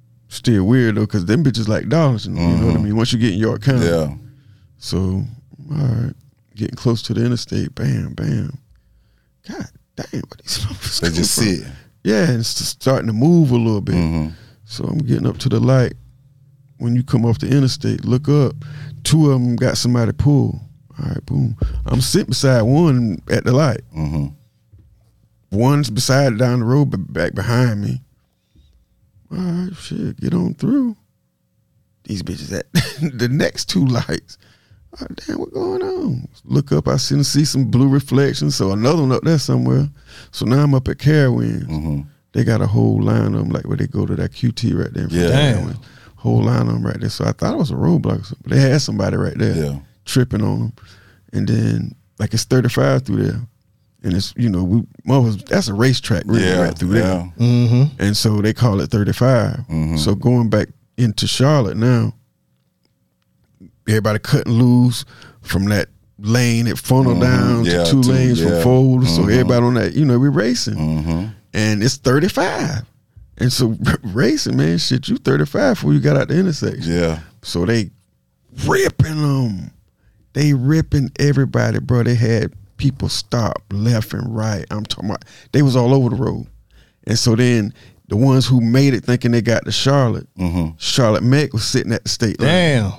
Still weird though, because them bitches like dollars. You know what I mean? Once you get in York County. Yeah. So All right. Getting close to the interstate. Bam, bam. God damn, what these motherfuckers They just coming sit. from? Yeah, and it's starting to move a little bit. Mm-hmm. So I'm getting up to the light. When you come off the interstate, look up. Two of them got somebody pulled. All right, boom. I'm sitting beside one at the light. Mm-hmm. One's beside down the road, but back behind me. All right, shit, get on through. These bitches at the next two lights. Oh, damn, what going on? Look up, I see, see some blue reflections. So another one up there somewhere. So now I'm up at Carowinds. Mm-hmm. They got a whole line of them, like where they go to that Q T right there. In front of Yeah. Carowinds. Whole line of them right there. So I thought it was a roadblock or something. But they had somebody right there Yeah. tripping on them. And then, like, it's thirty-five through there. And it's, you know, we motherfuckers, that's a racetrack really Yeah. right through yeah. there. Mm-hmm. And so they call it thirty-five. Mhm. So going back into Charlotte now, everybody cutting loose from that lane, it funneled Mhm. down Yeah, to two two- lanes yeah. from forward. So Mhm. everybody on that, you know, we're racing. Mm-hmm. And it's thirty-five. And so racing, man, shit, you thirty-five before you got out the intersection. Yeah. So they ripping them. They ripping everybody, bro. They had people stop left and right. I'm talking about, they was all over the road. And so then the ones who made it thinking they got to Charlotte, Mm-hmm. Charlotte Mac was sitting at the state line. Damn.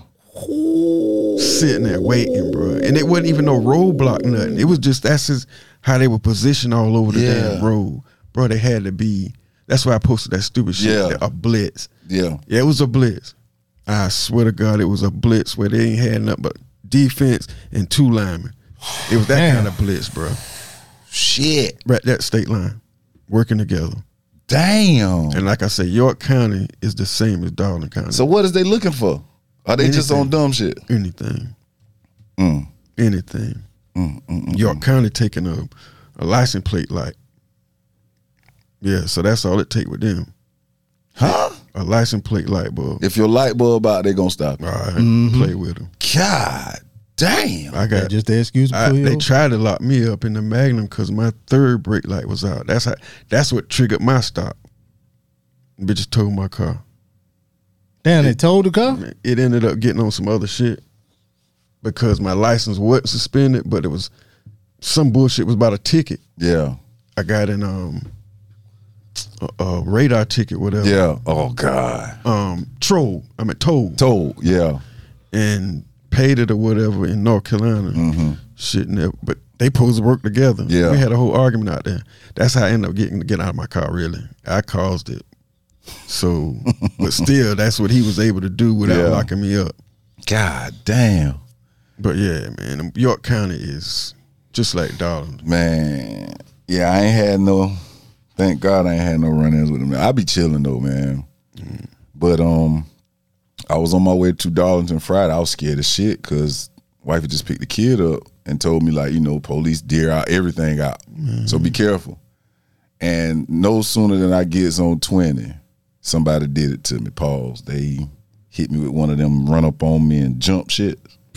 Sitting there waiting, bro. And it wasn't even no roadblock, nothing. It was just, that's just how they were positioned all over the Yeah. damn road. Bro, they had to be, that's why I posted that stupid shit, Yeah. a blitz. Yeah. Yeah, it was a blitz. I swear to God, it was a blitz where they ain't had nothing but defense and two linemen. It was that Damn. kind of blitz, bro. Shit. Right, that state line, working together. Damn. And like I said, York County is the same as Darling County. So what is they looking for? Are they just on Anything. dumb shit? anything, Mm. anything. Mm, mm, mm. York County taking a, a license plate light. Yeah, so that's all it take with them. Huh? A license plate light bulb. If your light bulb out, they gonna stop All you. right, Mhm. play with them. God damn. I got Just the excuse I, for you. they tried to lock me up in the Magnum because my third brake light was out. That's how. That's what triggered my stop. Bitches towed my car. Damn, they told the car? It ended up getting on some other shit because my license wasn't suspended, but it was some bullshit was about a ticket. Yeah. I got an um a, a radar ticket, whatever. Yeah. Oh God. Um, troll. I mean toll. Told. Yeah. And paid it or whatever in North Carolina. Mm-hmm. Shit, never, but they supposed to work together. Yeah. We had a whole argument out there. That's how I ended up getting to get out of my car. Really, I caused it. So, but still, that's what he was able to do without Yeah. locking me up. God damn. But yeah, man, York County is just like Darling. Man. Yeah, I ain't had no. Thank God I ain't had no run-ins with him. I be chilling though, man. Mm. But um, I was on my way to Darlington Friday. I was scared as shit because wifey just picked the kid up and told me like, you know, police deer out everything out. Mm. So be careful. And no sooner than I gets on twenty, somebody did it to me. Pause. They hit me with one of them run up on me and jump shit.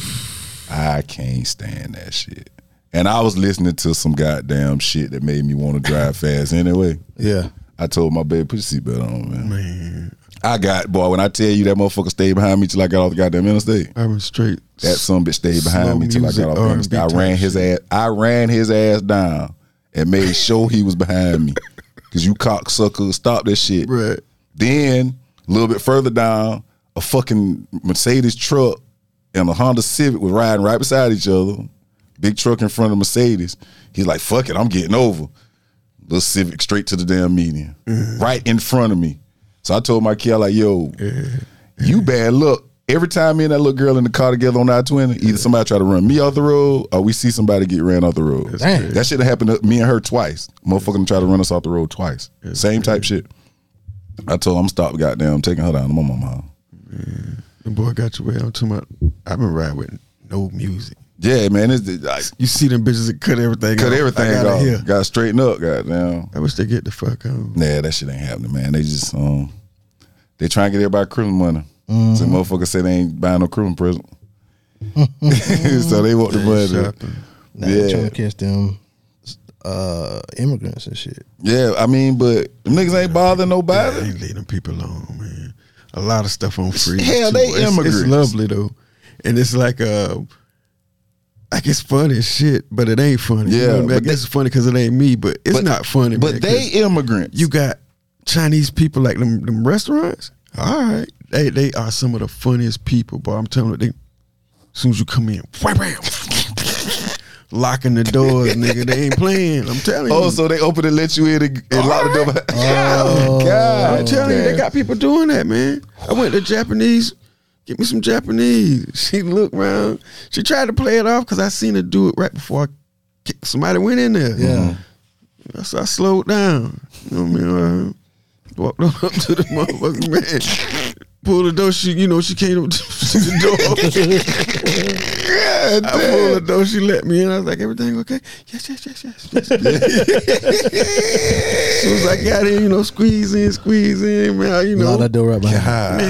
I can't stand that shit. And I was listening to some goddamn shit that made me want to drive fast anyway. Yeah. I told my baby, put your seatbelt on, man. Man, I got, boy, when I tell you that motherfucker stayed behind me till I got off the goddamn interstate. I was straight. That son bitch stayed behind slow me till I music, got off the R and B interstate. I type ran his shit. ass, I ran his ass down and made sure he was behind me. Cause you cocksucker, stop that shit. Right. Then, a little bit further down, a fucking Mercedes truck and a Honda Civic was riding right beside each other. Big truck in front of Mercedes. He's like, fuck it, I'm getting over. Little Civic straight to the damn median. Mm-hmm. Right in front of me. So I told my kid, like, yo, you bad luck. Every time me and that little girl in the car together on I twenty, either somebody try to run me off the road or we see somebody get ran off the road. Damn. That shit happened to me and her twice. Motherfucker try to run us off the road twice. Same type shit. I told him I'm stop goddamn I'm taking her down to my mama. The boy got your way. I'm talking about. I've been riding with no music. Yeah, man, it's like You see them bitches that cut everything. cut off. everything I gotta off. hear. Got to straighten up, goddamn. I wish they get the fuck out. Nah, that shit ain't happening, man. They just um they trying to get everybody Christmas money. Mm-hmm. So motherfuckers say they ain't buying no Christmas present. So they want the money. Shopping. Now they Yeah. trying to catch them uh, immigrants and shit. Yeah, I mean, but them niggas ain't bothering I nobody. ain't leaving them people alone, man. A lot of stuff on free. Hell, too. they It's- immigrants. It's lovely though, and it's like uh, like it's funny as shit, but it ain't funny. Yeah, you know what I, mean? I but guess they- it's funny because it ain't me, but it's But- not funny. But man, they 'cause immigrants. you got Chinese people like them, them restaurants. All right, they they are some of the funniest people, but I'm telling you, they as soon as you come in, wham, bam, locking the doors, nigga. They ain't playing. I'm telling you. Oh, so they open and let you in and, and lock the door. behind- Oh. God, I'm telling you, they damn. got people doing that, man. I went to Japanese. Get me some Japanese. She looked around. She tried to play it off because I seen her do it right before I kicked, somebody went in there. Yeah. So I slowed down. You know what I mean? Uh, walked on up to the motherfucking man. Pulled the door. She, you know, she came up to the door. I pulled the door. She let me in. I was like, everything okay? Yes, yes, yes, yes. yes. As soon as I got in, you know, squeeze in, squeeze in, man. You know, Lock that door right behind.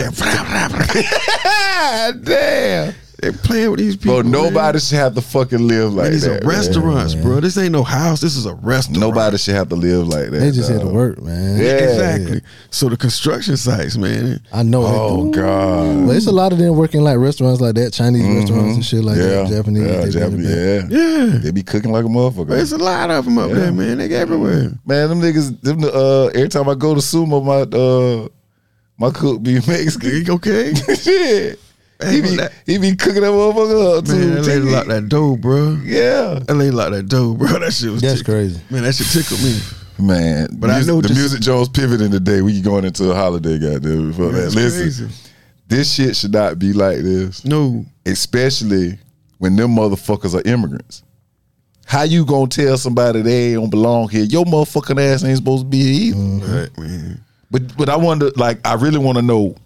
God damn. they playing with these people. Bro, nobody man. should have to fucking live like Man, these that. are restaurants, man. bro. This ain't no house. This is a restaurant. Nobody should have to live like that. They just here to dog. work, man. Yeah. Exactly. So the construction sites, man. I know. Oh they do. God. Well, it's a lot of them working like restaurants like that, Chinese restaurants and shit like yeah. that, Japanese. Yeah, they Japanese. bring it back. Yeah. Yeah. They be cooking like a motherfucker. There's a lot of them up Yeah. there, man. They everywhere. Man, them niggas, them uh, every time I go to Sumo, my uh, my cook be Mexican. Okay. Shit. He be, he be cooking that motherfucker up too. Man, that lady locked that dough, bro. Yeah. That lady locked that dough, bro. That shit was That's tickle. crazy. Man, that shit tickled me. Man, But I music, know the just- music Jones pivoting today. We going into a holiday, goddamn. Before that. That's Listen, crazy. this shit should not be like this. No. Especially when them motherfuckers are immigrants. How you gonna tell somebody they don't belong here? Your motherfucking ass ain't supposed to be here either. Right, man. But but I wonder, like, I really want to know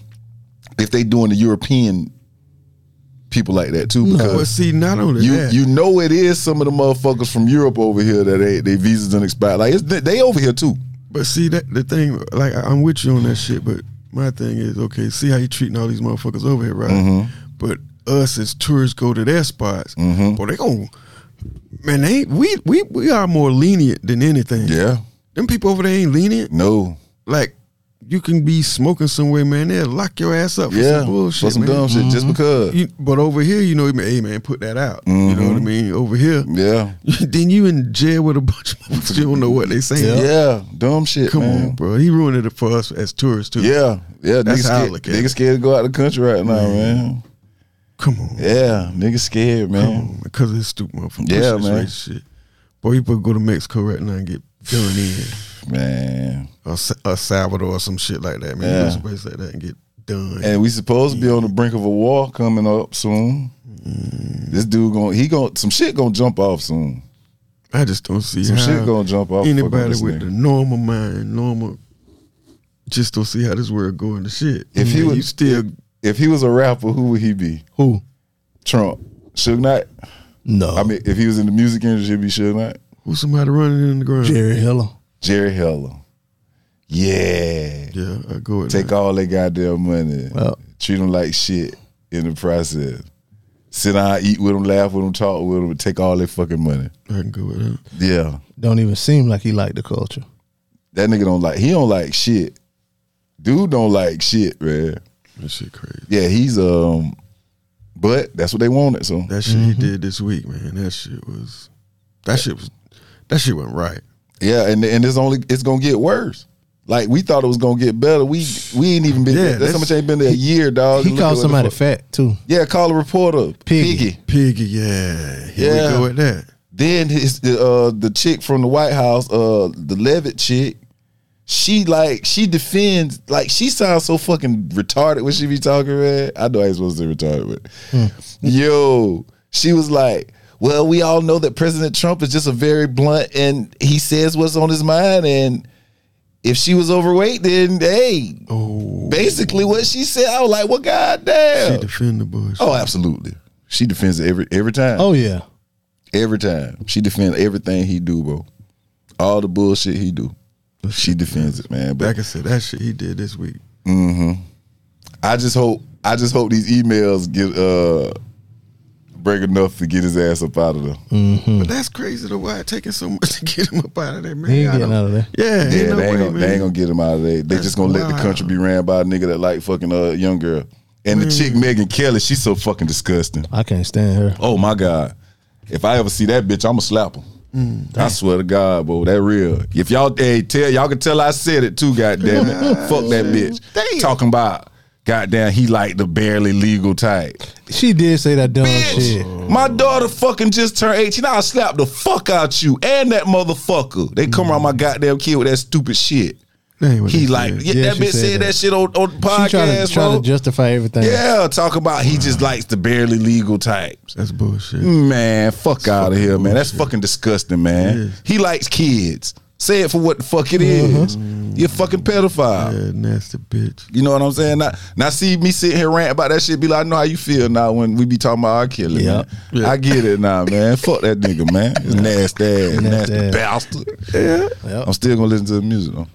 if they doing the European people like that too. But Because see, not only you that. you know it is some of the motherfuckers from Europe over here that they they visas done expired. Like it's, they, they over here too. But see that the thing, like I- I'm with you on that shit. But my thing is, okay, see how you treating all these motherfuckers over here, right? Mm-hmm. But us as tourists go to their spots, Mhm. boy, they gon' man, they ain't, we we we are more lenient than anything. Yeah. Them people over there ain't lenient. No. Like you can be smoking somewhere, man. They'll lock your ass up for Yeah. some bullshit, For some man. dumb shit just because. You, but over here, you know, hey man, put that out. You know Mhm. what I mean? Over here, Yeah. then you in jail with a bunch of motherfuckers. You don't know what they saying. Yeah. Dumb shit. Come man. on, bro. He ruined it for us as tourists too. Yeah. Yeah. That's niggas how I scared, look at niggas it. scared to go out the country right now, man. Come on. Yeah. Niggas scared, man. Because of this stupid motherfucker. Yeah, Push this man. race Shit. Boy, you better go to Mexico right now and get done in. Man. Or Sa- or Salvador or some shit like that, man. Yeah. You go someplace like that and get done. And we supposed to be on the brink of a war coming up soon. This dude going he going some shit gonna jump off soon. I just don't see Some how shit gonna jump off. fucking anybody this with nigga. the normal mind, normal, just don't see how this world going to shit. If he Man, was you still if he was a rapper, who would he be? Who? Trump. Suge Knight? No. I mean, if he was in the music industry, he'd be Suge Knight. who's somebody running in the ground? Jerry Heller. Jerry Heller. Yeah. Yeah, I go with Take that. all their goddamn money. Well. Treat them like shit in the process. Sit down, eat with them, laugh with them, talk with them, and take all their fucking money. I can go with that. Yeah. Don't even seem like he liked the culture. That nigga don't like, he don't like shit. Dude don't like shit, man. That shit crazy. Yeah, he's, um, but that's what they wanted, so. That shit he did this week, man. That shit was, that shit was, that shit went right. Yeah, and and it's only, it's gonna get worse. Like, we thought it was gonna get better. We we ain't even been Yeah, there. That's how that's- much ain't been there a year, dog. He And look called at what the somebody fuck- fat too. Yeah, call a reporter. Piggy. Piggy. Piggy, yeah. Here Yeah. we go with that. Then his the uh the chick from the White House, uh the Levitt chick, she like she defends like she sounds so fucking retarded when she be talking, man. I know I ain't supposed to say retarded, but yo, she was like, well, we all know that President Trump is just a very blunt and he says what's on his mind, and if she was overweight, then hey, Oh, basically what she said, I was like, well, goddamn. she defend the bush. Oh, absolutely. She defends it every every time. Oh yeah. Every time. She defends everything he do, bro. All the bullshit he do. She defends it, man. But Like I said, that shit he did this week. mm-hmm. I just hope I just hope these emails get uh break enough to get his ass up out of there. Mm-hmm. But that's crazy though. Why it taking so much to get him up out of there, man? He ain't I getting don't- out of there. Yeah, Yeah, ain't no they, ain't way, gonna, man. they ain't gonna get him out of there. They That's just gonna let the wild. country be ran by a nigga that like fucking a uh, young girl. And the chick Megan Kelly, she's so fucking disgusting. I can't stand her. Oh my God. If I ever see that bitch, I'ma slap him. Mm, I swear to God, bro, that real. If y'all hey, tell y'all can tell I said it too, goddamn it. Fuck that bitch. Damn. Talking about goddamn he like the barely legal type. She did say that dumb Bitch, shit. my daughter fucking just turned eighteen. I'll slap the fuck out you and that motherfucker. They come around my goddamn kid with that stupid shit. That ain't what He they like, said. yeah, Yeah, that she bitch said said that. that. shit on, on the She trying to, podcast, trying bro. to justify everything. Yeah, talk about he just likes the barely legal types. That's bullshit. Man, fuck out of here, man. That's bullshit. fucking disgusting, man. It is. He likes kids. Say it for what the fuck it is. You're a fucking pedophile. Yeah, nasty bitch. You know what I'm saying? Now, now see me sitting here ranting about that shit, be like, I know how you feel now when we be talking about R. Kelly. Yeah. Man. Yeah. I get it now, man. Fuck that nigga, man. He's nasty ass, Nasty nasty ass. bastard. Yep. I'm still gonna listen to the music though.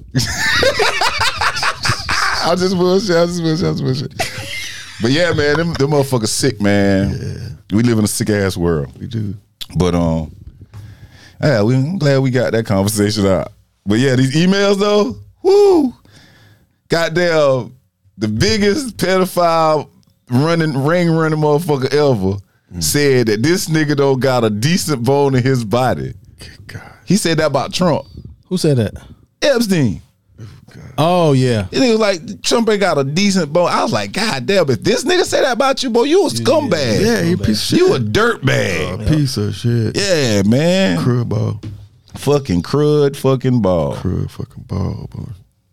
I just bullshit, I just bullshit, I just bullshit. But yeah, man, them, them motherfuckers sick, man. Yeah. We live in a sick ass world. We do. But um, yeah, we, I'm glad we got that conversation out. But yeah, these emails though, whoo, goddamn, the biggest pedophile running ring running motherfucker ever Mm. said that this nigga though got a decent bone in his body. God. He said that about Trump, Who said that? Epstein. Oh yeah. It was like Trump ain't got a decent bone. I was like, God damn, if this nigga say that about you, boy, you a scumbag. Yeah, he a piece of shit. You a dirtbag. A piece of shit. Yeah, man. Crud ball. Fucking crud, fucking ball. Crud fucking ball, boy.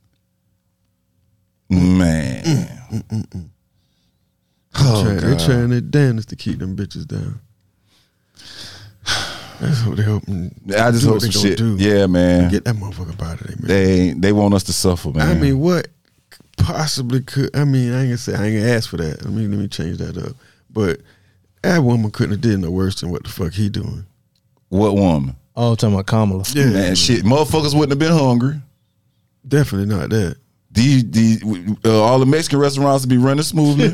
Man. Mm, Oh, Try- they God. trying their damnedest to keep them bitches down. That's what they hoping. I just do hope what some they gonna shit. do. Yeah, man. Get that motherfucker out of there, man. They ain't- they want us to suffer, man. I mean, what possibly could? I mean, I ain't gonna say I ain't gonna ask for that. Let me let me change that up. But that woman couldn't have did no worse than what the fuck he doing. What woman? Oh, I'm talking about Kamala. Yeah, Man, shit, motherfuckers wouldn't have been hungry. definitely not that. These, these uh, all the Mexican restaurants would be running smoothly.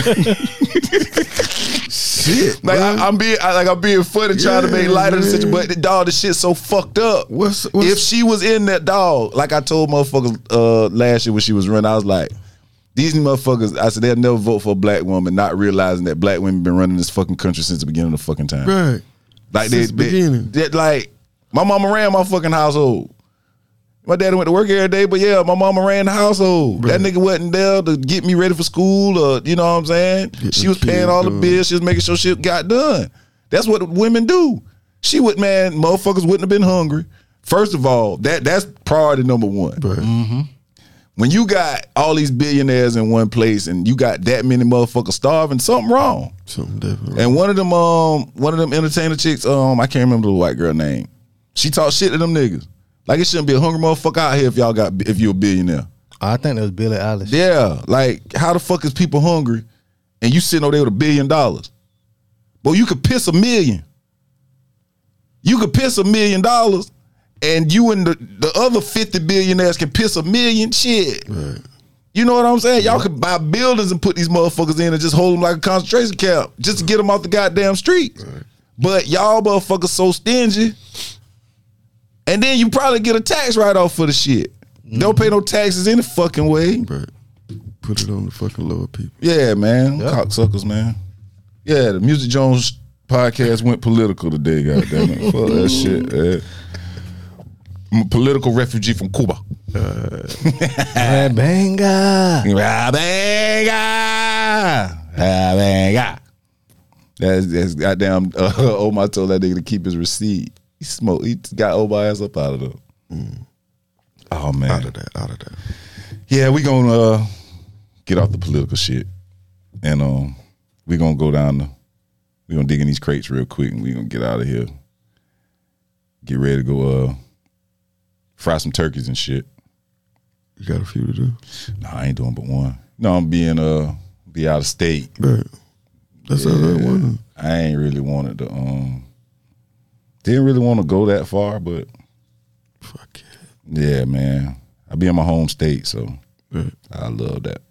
Shit, Like bruh. I, I'm being, I, like I'm being funny, trying to make Yeah, light of the man. situation, but the dog, the shit's so fucked up. What's, what's If she was in that dog, like I told motherfuckers uh, last year when she was running, I was like, these motherfuckers, I said they'll never vote for a black woman, not realizing that black women been running this fucking country since the beginning of the fucking time. right? Like Since they, the they, beginning. they- like my mama ran my fucking household. My daddy went to work every day, but yeah, my mama ran the household. Right. That nigga wasn't there to get me ready for school, or you know what I'm saying. Get she the was paying kids all the done. bills. She was making sure shit got done. That's what women do. She would, man, motherfuckers wouldn't have been hungry. First of all, that that's priority number one. Right. When you got all these billionaires in one place and you got that many motherfuckers starving, something wrong. Something definitely. And one of them, um, one of them entertainer chicks, um, I can't remember the white girl name. She talked shit to them niggas. Like it shouldn't be a hungry motherfucker out here if y'all got if you're a billionaire. I think that was Billie Eilish. Yeah, like how the fuck is people hungry and you sitting over there with a billion dollars? Well, you could piss a million. You could piss a million dollars, and you and the, the other fifty billionaires can piss a million shit. Right. You know what I'm saying? Y'all could buy buildings and put these motherfuckers in and just hold them like a concentration camp just to get them off the goddamn streets. Right. But y'all motherfuckers so stingy. And then you probably get a tax write-off for the shit. Don't pay no taxes any fucking way. Right. Put it on the fucking lower people. Yeah, man. Cocksuckers, man. Yeah, the Music Jones podcast went political today, goddammit. Fuck that shit. man. I'm a political refugee from Cuba. Banga. Rabenga. Rabenga. That's, that's goddamn uh, Omar told that nigga to keep his receipt. He smoked. He got Omar ass up out of there. Oh man. Out of that. Out of that. Yeah, we gonna uh, get off the political shit, and um, we gonna go down the. We gonna dig in these crates real quick, and we gonna get out of here. Get ready to go uh, fry some turkeys and shit. You got a few to do. No, I ain't doing but one. No, I'm being uh, be out of state. Right. That's all I wanted. I ain't really wanted to. Um, didn't really want to go that far, but Fuck it. yeah, man, I be in my home state, so Right. I love that.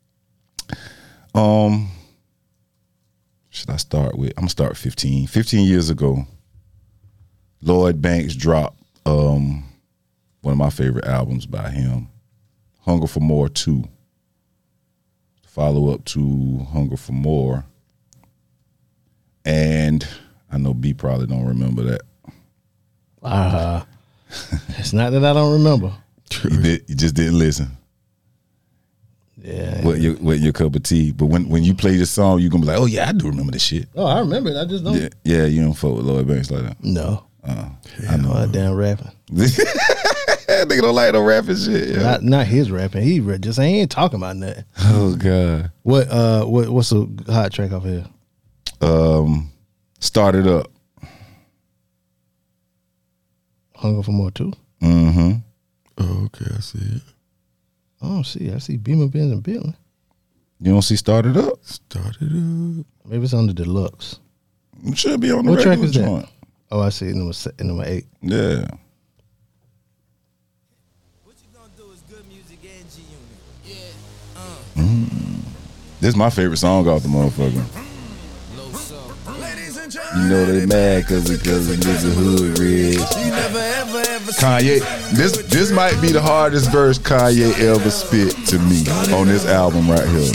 Um, should I start with? I'm gonna start fifteen. fifteen years ago, Lloyd Banks dropped um one of my favorite albums by him, Hunger for More two. Follow up to Hunger for More. And I know B probably don't remember that. Uh, it's not that I don't remember. You, did, you just didn't listen. Yeah. What your what your cup of tea? But when, when you play this song, you gonna be like, oh yeah, I do remember this shit. Oh, I remember it. I just don't. Yeah, yeah, you don't fuck with Lloyd Banks like that. No. Uh, I know that damn rapping. Nigga don't like no rapping shit. Yeah. Not not his rapping. He re- just ain't talking about nothing. Oh god. What uh what what's a hot track off here? Um, Start It Up. Hunger for More too. Mm-hmm. Oh, okay, I see it. I don't see. I see Beamer, Benz, and Bentley. You don't see Start It Up? Start it up. Maybe it's on the deluxe. It should be on the What track regular is that? joint. Oh, I see. Number se- number eight. Yeah. Mm. This is my favorite song off the motherfucker. You know they mad cause it cause it is a hood rich. Kanye, this this might be the hardest verse Kanye ever spit to me on this album right here.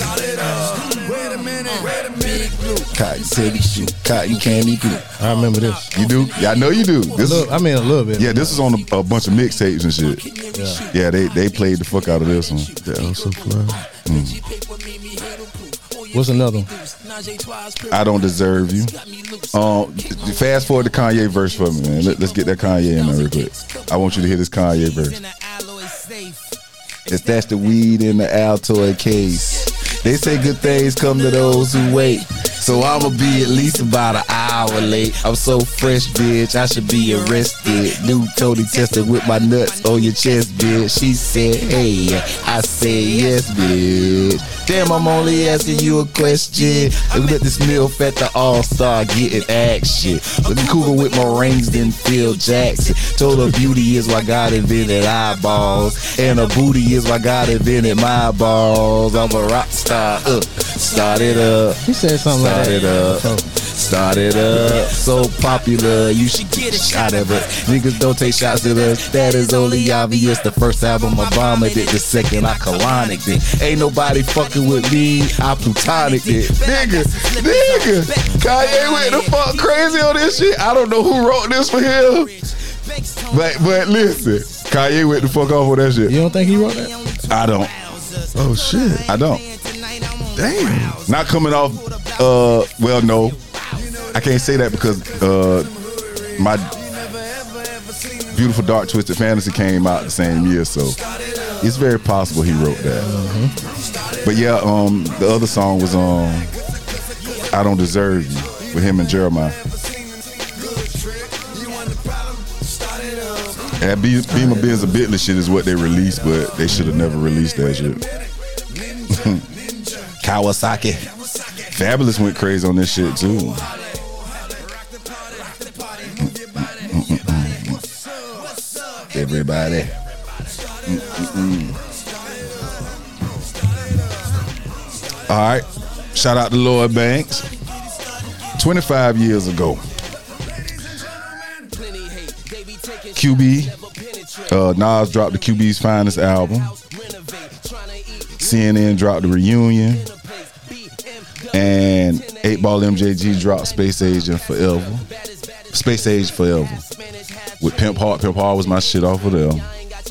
Cotton candy shoot, cotton candy blue. I remember this. You do? Yeah, I know you do. This Look, is, I mean a little bit. yeah, this is on a, a bunch of mixtapes and shit. Yeah. Yeah, they they played the fuck out of this one. That also fly. What's another one? I Don't Deserve You. Um, fast forward to Kanye verse for me, man. Let, let's get that Kanye in there real quick. I want you to hear this Kanye verse. It's that's the weed in the Altoid case. They say good things come to those who wait. So I'ma be at least about an hour late. I'm so fresh, bitch, I should be arrested. New Tony tested with my nuts on your chest, bitch. She said, hey, I say yes, bitch. Damn, I'm only asking you a question. And let this MILF at the All-Star getting action. Let me cougar with more rings than Phil Jackson. Told her beauty is why God invented eyeballs. And her booty is why God invented my balls. I'm a rock star, uh, start it up. He said something like Start that. it up, start it up. So popular, you should get a shot of it. Niggas don't take shots at us, that is only obvious. The first album I bombed it, the second I colonic it. Ain't nobody fucking with me, I plutonic it. Nigga, nigga, Kanye went the fuck crazy on this shit. I don't know who wrote this for him, but but listen, Kanye went the fuck off with that shit. You don't think he wrote that? I don't. Oh shit. I don't. Damn. Not coming off. Uh, well, no, I can't say that because uh, my Beautiful Dark Twisted Fantasy came out the same year, so it's very possible he wrote that. Mm-hmm. But yeah, um, the other song was um, I Don't Deserve You with him and Jeremiah. And Be- Beamer Benz and Bentley shit is what they released, but they should have never released that shit. Kawasaki. Fabulous went crazy on this shit too. Mm-mm-mm. Everybody. Mm-mm-mm. All right. Shout out to Lloyd Banks. twenty-five years ago. Q B. Uh, Nas dropped the Q B's Finest album. C N N dropped the Reunion. And eight Ball M J G dropped Space Age and Forever. Space Age Forever. With Pimp Hard. Pimp Hard was my shit off of them.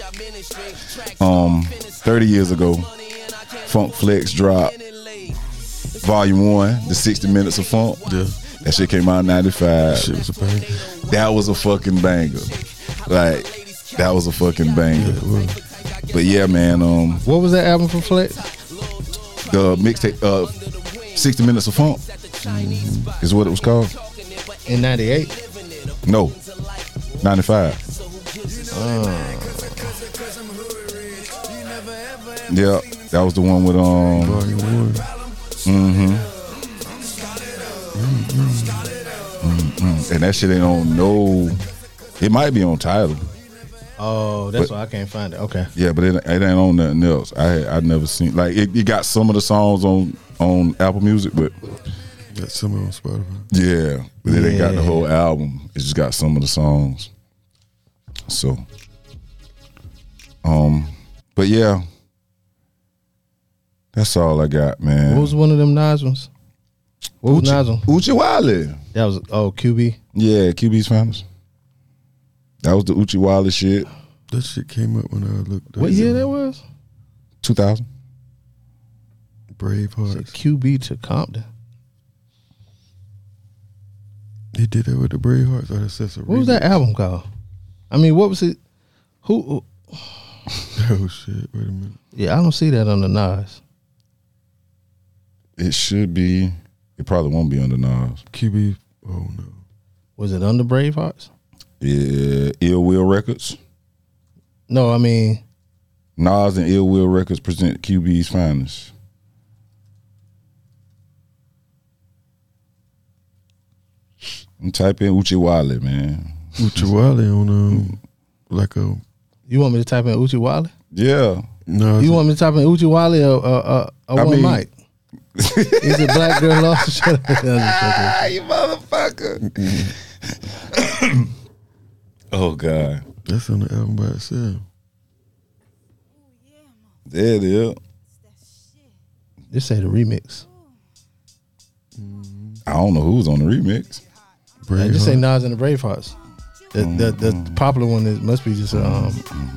Um, thirty years ago, Funk Flex dropped Volume one, the sixty minutes of Funk. Yeah. That shit came out in ninety-five. That shit was a banger. That was a fucking banger. Like, that was a fucking banger. Yeah, but yeah, man, um, What was that album for Flex? the mixtape, uh, sixty minutes of Funk mm-hmm. is what it was called. In ninety-eight? No, ninety-five. Uh. Yeah, that was the one with um. Volume one. Mm-hmm. Mm-hmm. And that shit ain't on no. It might be on Tidal. Oh, that's But- why I can't find it. Okay. Yeah, but it, it ain't on nothing else. I I never seen like it, it. Got some of the songs on on Apple Music, but Got some on Spotify. yeah, but it ain't got the Yeah. whole album. It just got some of the songs. So, um, but yeah, that's all I got, man. What was one of them Nas ones? What was Nas one? Uchi Wale. That was oh Q B. Yeah, Q B's finals. That was the Uchi Wale shit. That shit came up when I looked. What year that was? two thousand. Bravehearts. Q B to Compton. He did that with the Bravehearts. Or that's just a What was that album called? I mean, what was it? Who? who oh shit! Wait a minute. Yeah, I don't see that on the Nas. It should be. It probably won't be on the Nas. Q B. Oh no. Was it under Bravehearts? Yeah, Ill Will Records. No, I mean Nas and Ill Will Records present Q B's finest. And type in Uchi Wale, man. Uchi Wale on um like a. You want me to type in Uchi Wale? Yeah. No. You want me to type in Uchi Wale or uh, uh, a I one mean- mic? Is it Black Girl Lost? Shut up. Ah, you motherfucker. Oh God. That's on the album by itself. There it is. This say the remix. I don't know who's on the remix. I just say Nas and the Bravehearts. The, the, the, the popular one is, must be just um.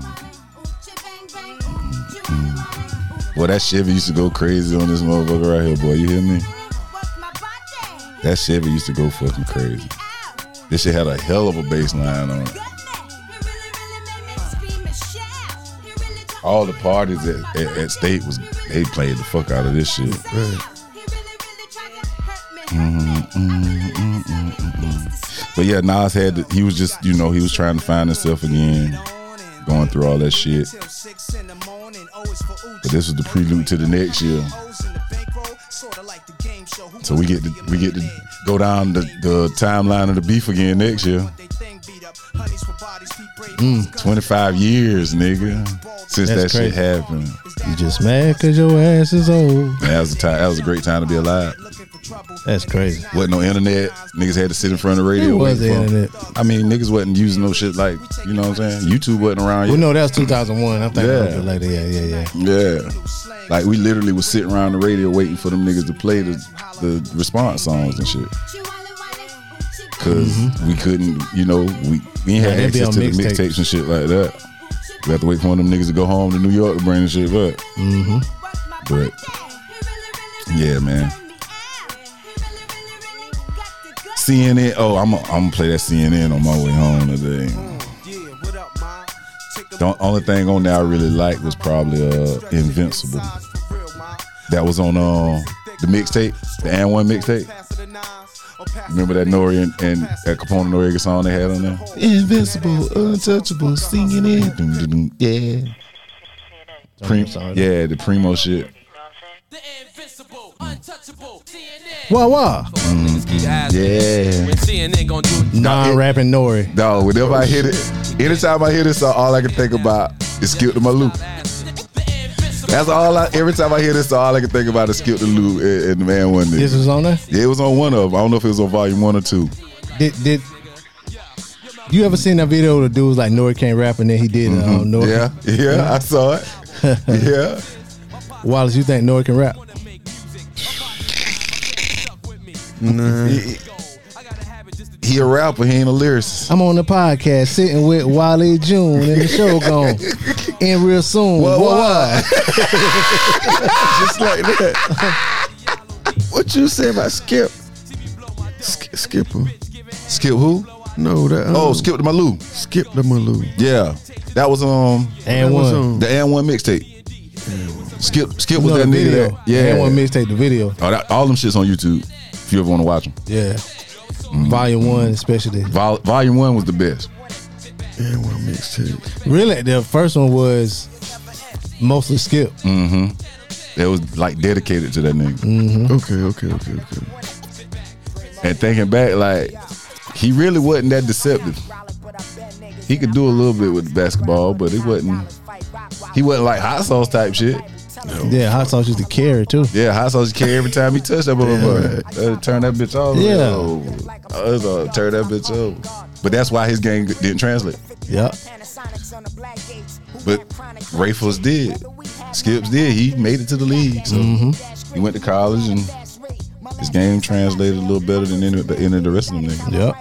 Well, that Chevy used to go crazy on this motherfucker right here, boy. You hear me? That Chevy used to go fucking crazy. This shit had a hell of a bass line on it. All the parties at, at, at State was they played the fuck out of this shit. Right. Mm, mm, mm, mm, mm. But yeah, Nas had to, he was just, you know, he was trying to find himself again, going through all that shit. But this was the prelude to the next year. So we get to we get to go down the, the timeline of the beef again next year. Mm, twenty-five years, nigga, since That's that crazy. shit happened. You just mad cause your ass is old. Man, that was a time, that was a great time to be alive. That's crazy. Wasn't no internet. Niggas had to sit in front of the radio. It was waiting the for 'em. internet. I mean, niggas wasn't using no shit like, you know what I'm saying? YouTube wasn't around Well, yet. no, that was two thousand one. I'm thinking Yeah. a little bit later. Yeah, yeah, yeah. Yeah. Like, we literally was sitting around the radio waiting for them niggas to play the, the response songs and shit. Because we couldn't, you know, we, we ain't Yeah, had they'd be access on to the mixtapes. mixtapes and shit like that. We have to wait for one of them niggas to go home to New York to bring the shit back. Mm-hmm. But, yeah, man. C N N. Oh, I'm I'm gonna play that C N N on my way home today. The only thing on there I really liked was probably uh, Invincible. That was on uh, the mixtape, the And One mixtape. Remember that Nori and, and that Capone and Noriega song they had on there? Invincible, untouchable, singing it. Dun, dun, dun. Yeah. Prim- yeah, the Primo shit. Wah wah. Yeah. Non-rapping Nori. No, whenever I hit it, anytime I hear this song, all I can think about is Skip to My Lou. That's all I, every time I hear this song, all I can think about is Skip to Lou and, and the Man One. This was on there? Yeah, it was on one of them. I don't know if it was on volume one or two. Did did you ever seen that video where the dude was like Nori can't rap and then he did it on Nori? Yeah, yeah, I saw it. Yeah. Wallace, you think Nori can rap? Nah. He, he a rapper, he ain't a lyricist. I'm on the podcast sitting with Wally June and the show gone in real soon. What, Wah, what? wah. Just like that. What you say about Skip? Sk- Skipper. Skip who? No, that. Um, Oh, Skip to My Lou. Skip the Malou. Yeah. That was um And That was one. on- the And One mixtape. Skip Skip was No, that the nigga video. that, yeah. And one mixtape, the video. Oh, that, all them shits on YouTube. If you ever want to watch them. Yeah. Volume one, especially. Vol- volume one was the best. And one mixtape. Really, the first one was mostly Skip. Mm-hmm. It was like dedicated to that nigga. Mm-hmm. Okay, okay, okay, okay. And thinking back, like, he really wasn't that deceptive. He could do a little bit with basketball, but it wasn't. He wasn't like Hot Sauce type shit. Yeah, Hot Sauce used to carry too. Yeah, Hot Sauce carry every time he touched that motherfucker. Uh, turn that bitch off. Yeah. Oh, it's, uh, turn that bitch over. But that's why his game didn't translate. Yep. But Rayful's did. Skips did. He made it to the league. So Mm-hmm. he went to college and His game translated a little better than any, the, any of the rest of them niggas. Yep.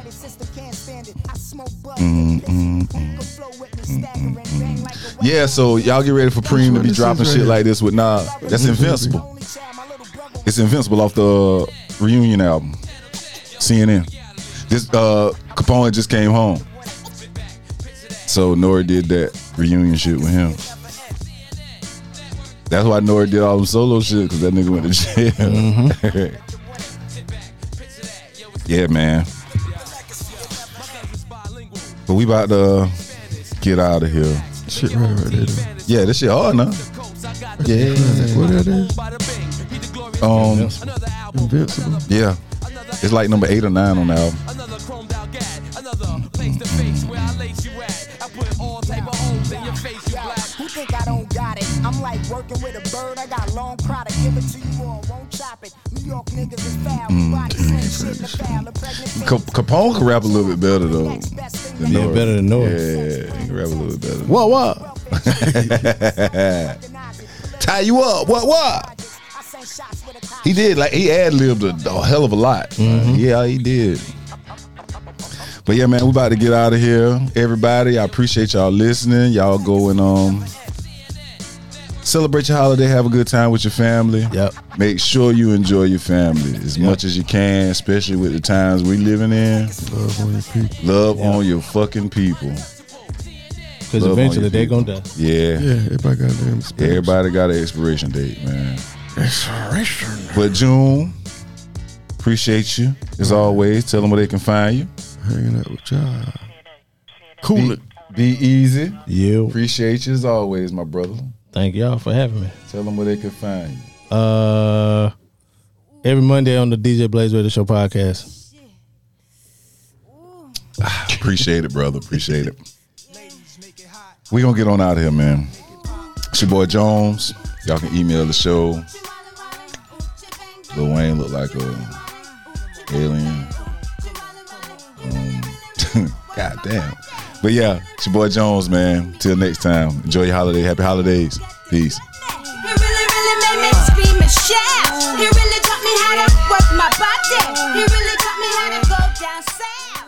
Mm, mm, mm. Mm, mm, mm. Yeah, so y'all get ready for Preem to be dropping shit like this with Nah. That's Invincible. It's Invincible off the Reunion album. C N N. This uh, Capone just came home. So Nori did that reunion shit with him. That's why Nori did all them solo shit, because that nigga went to jail. Mm-hmm. Yeah, man. But we about to get out of here. Shit right, right there. Though. Yeah, this shit hard now. Yeah. What that is? Um, Invincible. Yeah. It's like number eight or nine on the album. Who think I don't got it? I'm like working with a bird. I got long product. Give it to you all. Won't chop it. New York niggas is foul. Body slang shit in the foul. The pregnant Cap- Capone can rap a little bit better though. Than Yeah, Nori. better than Nori. Yeah, he can rap a little bit better. What, what? Tie you up. What, what? He did, like, he ad-libbed a, a hell of a lot. Mm-hmm. Yeah, he did. But yeah, man, we about to get out of here. Everybody, I appreciate y'all listening. Y'all go and um celebrate your holiday. Have a good time with your family. Yep. Make sure you enjoy your family as Yep. much as you can, especially with the times we living in. Love on your people. Love Yep. on your fucking people. Because Love on eventually your they're people. going to die. Yeah. Yeah, everybody got their experience. Everybody got an expiration date, man. Expiration. But June, appreciate you as always. Tell them where they can find you. Hanging out with y'all. Cool Be, it. be easy. Yeah. Appreciate you as always, my brother. Thank y'all for having me. Tell them where they can find you. Uh, every Monday on the D J Blaze Radio Show podcast. Appreciate it, brother. Appreciate it. We gonna get on out of here, man. It's your boy Jones. Y'all can email the show. Lil Wayne look like a alien. Um, God damn. But yeah, it's your boy Jones, man. Till next time. Enjoy your holiday. Happy holidays. Peace. He really, really made me scream and shout. He really taught me how to work my body. He really taught me how to go down south.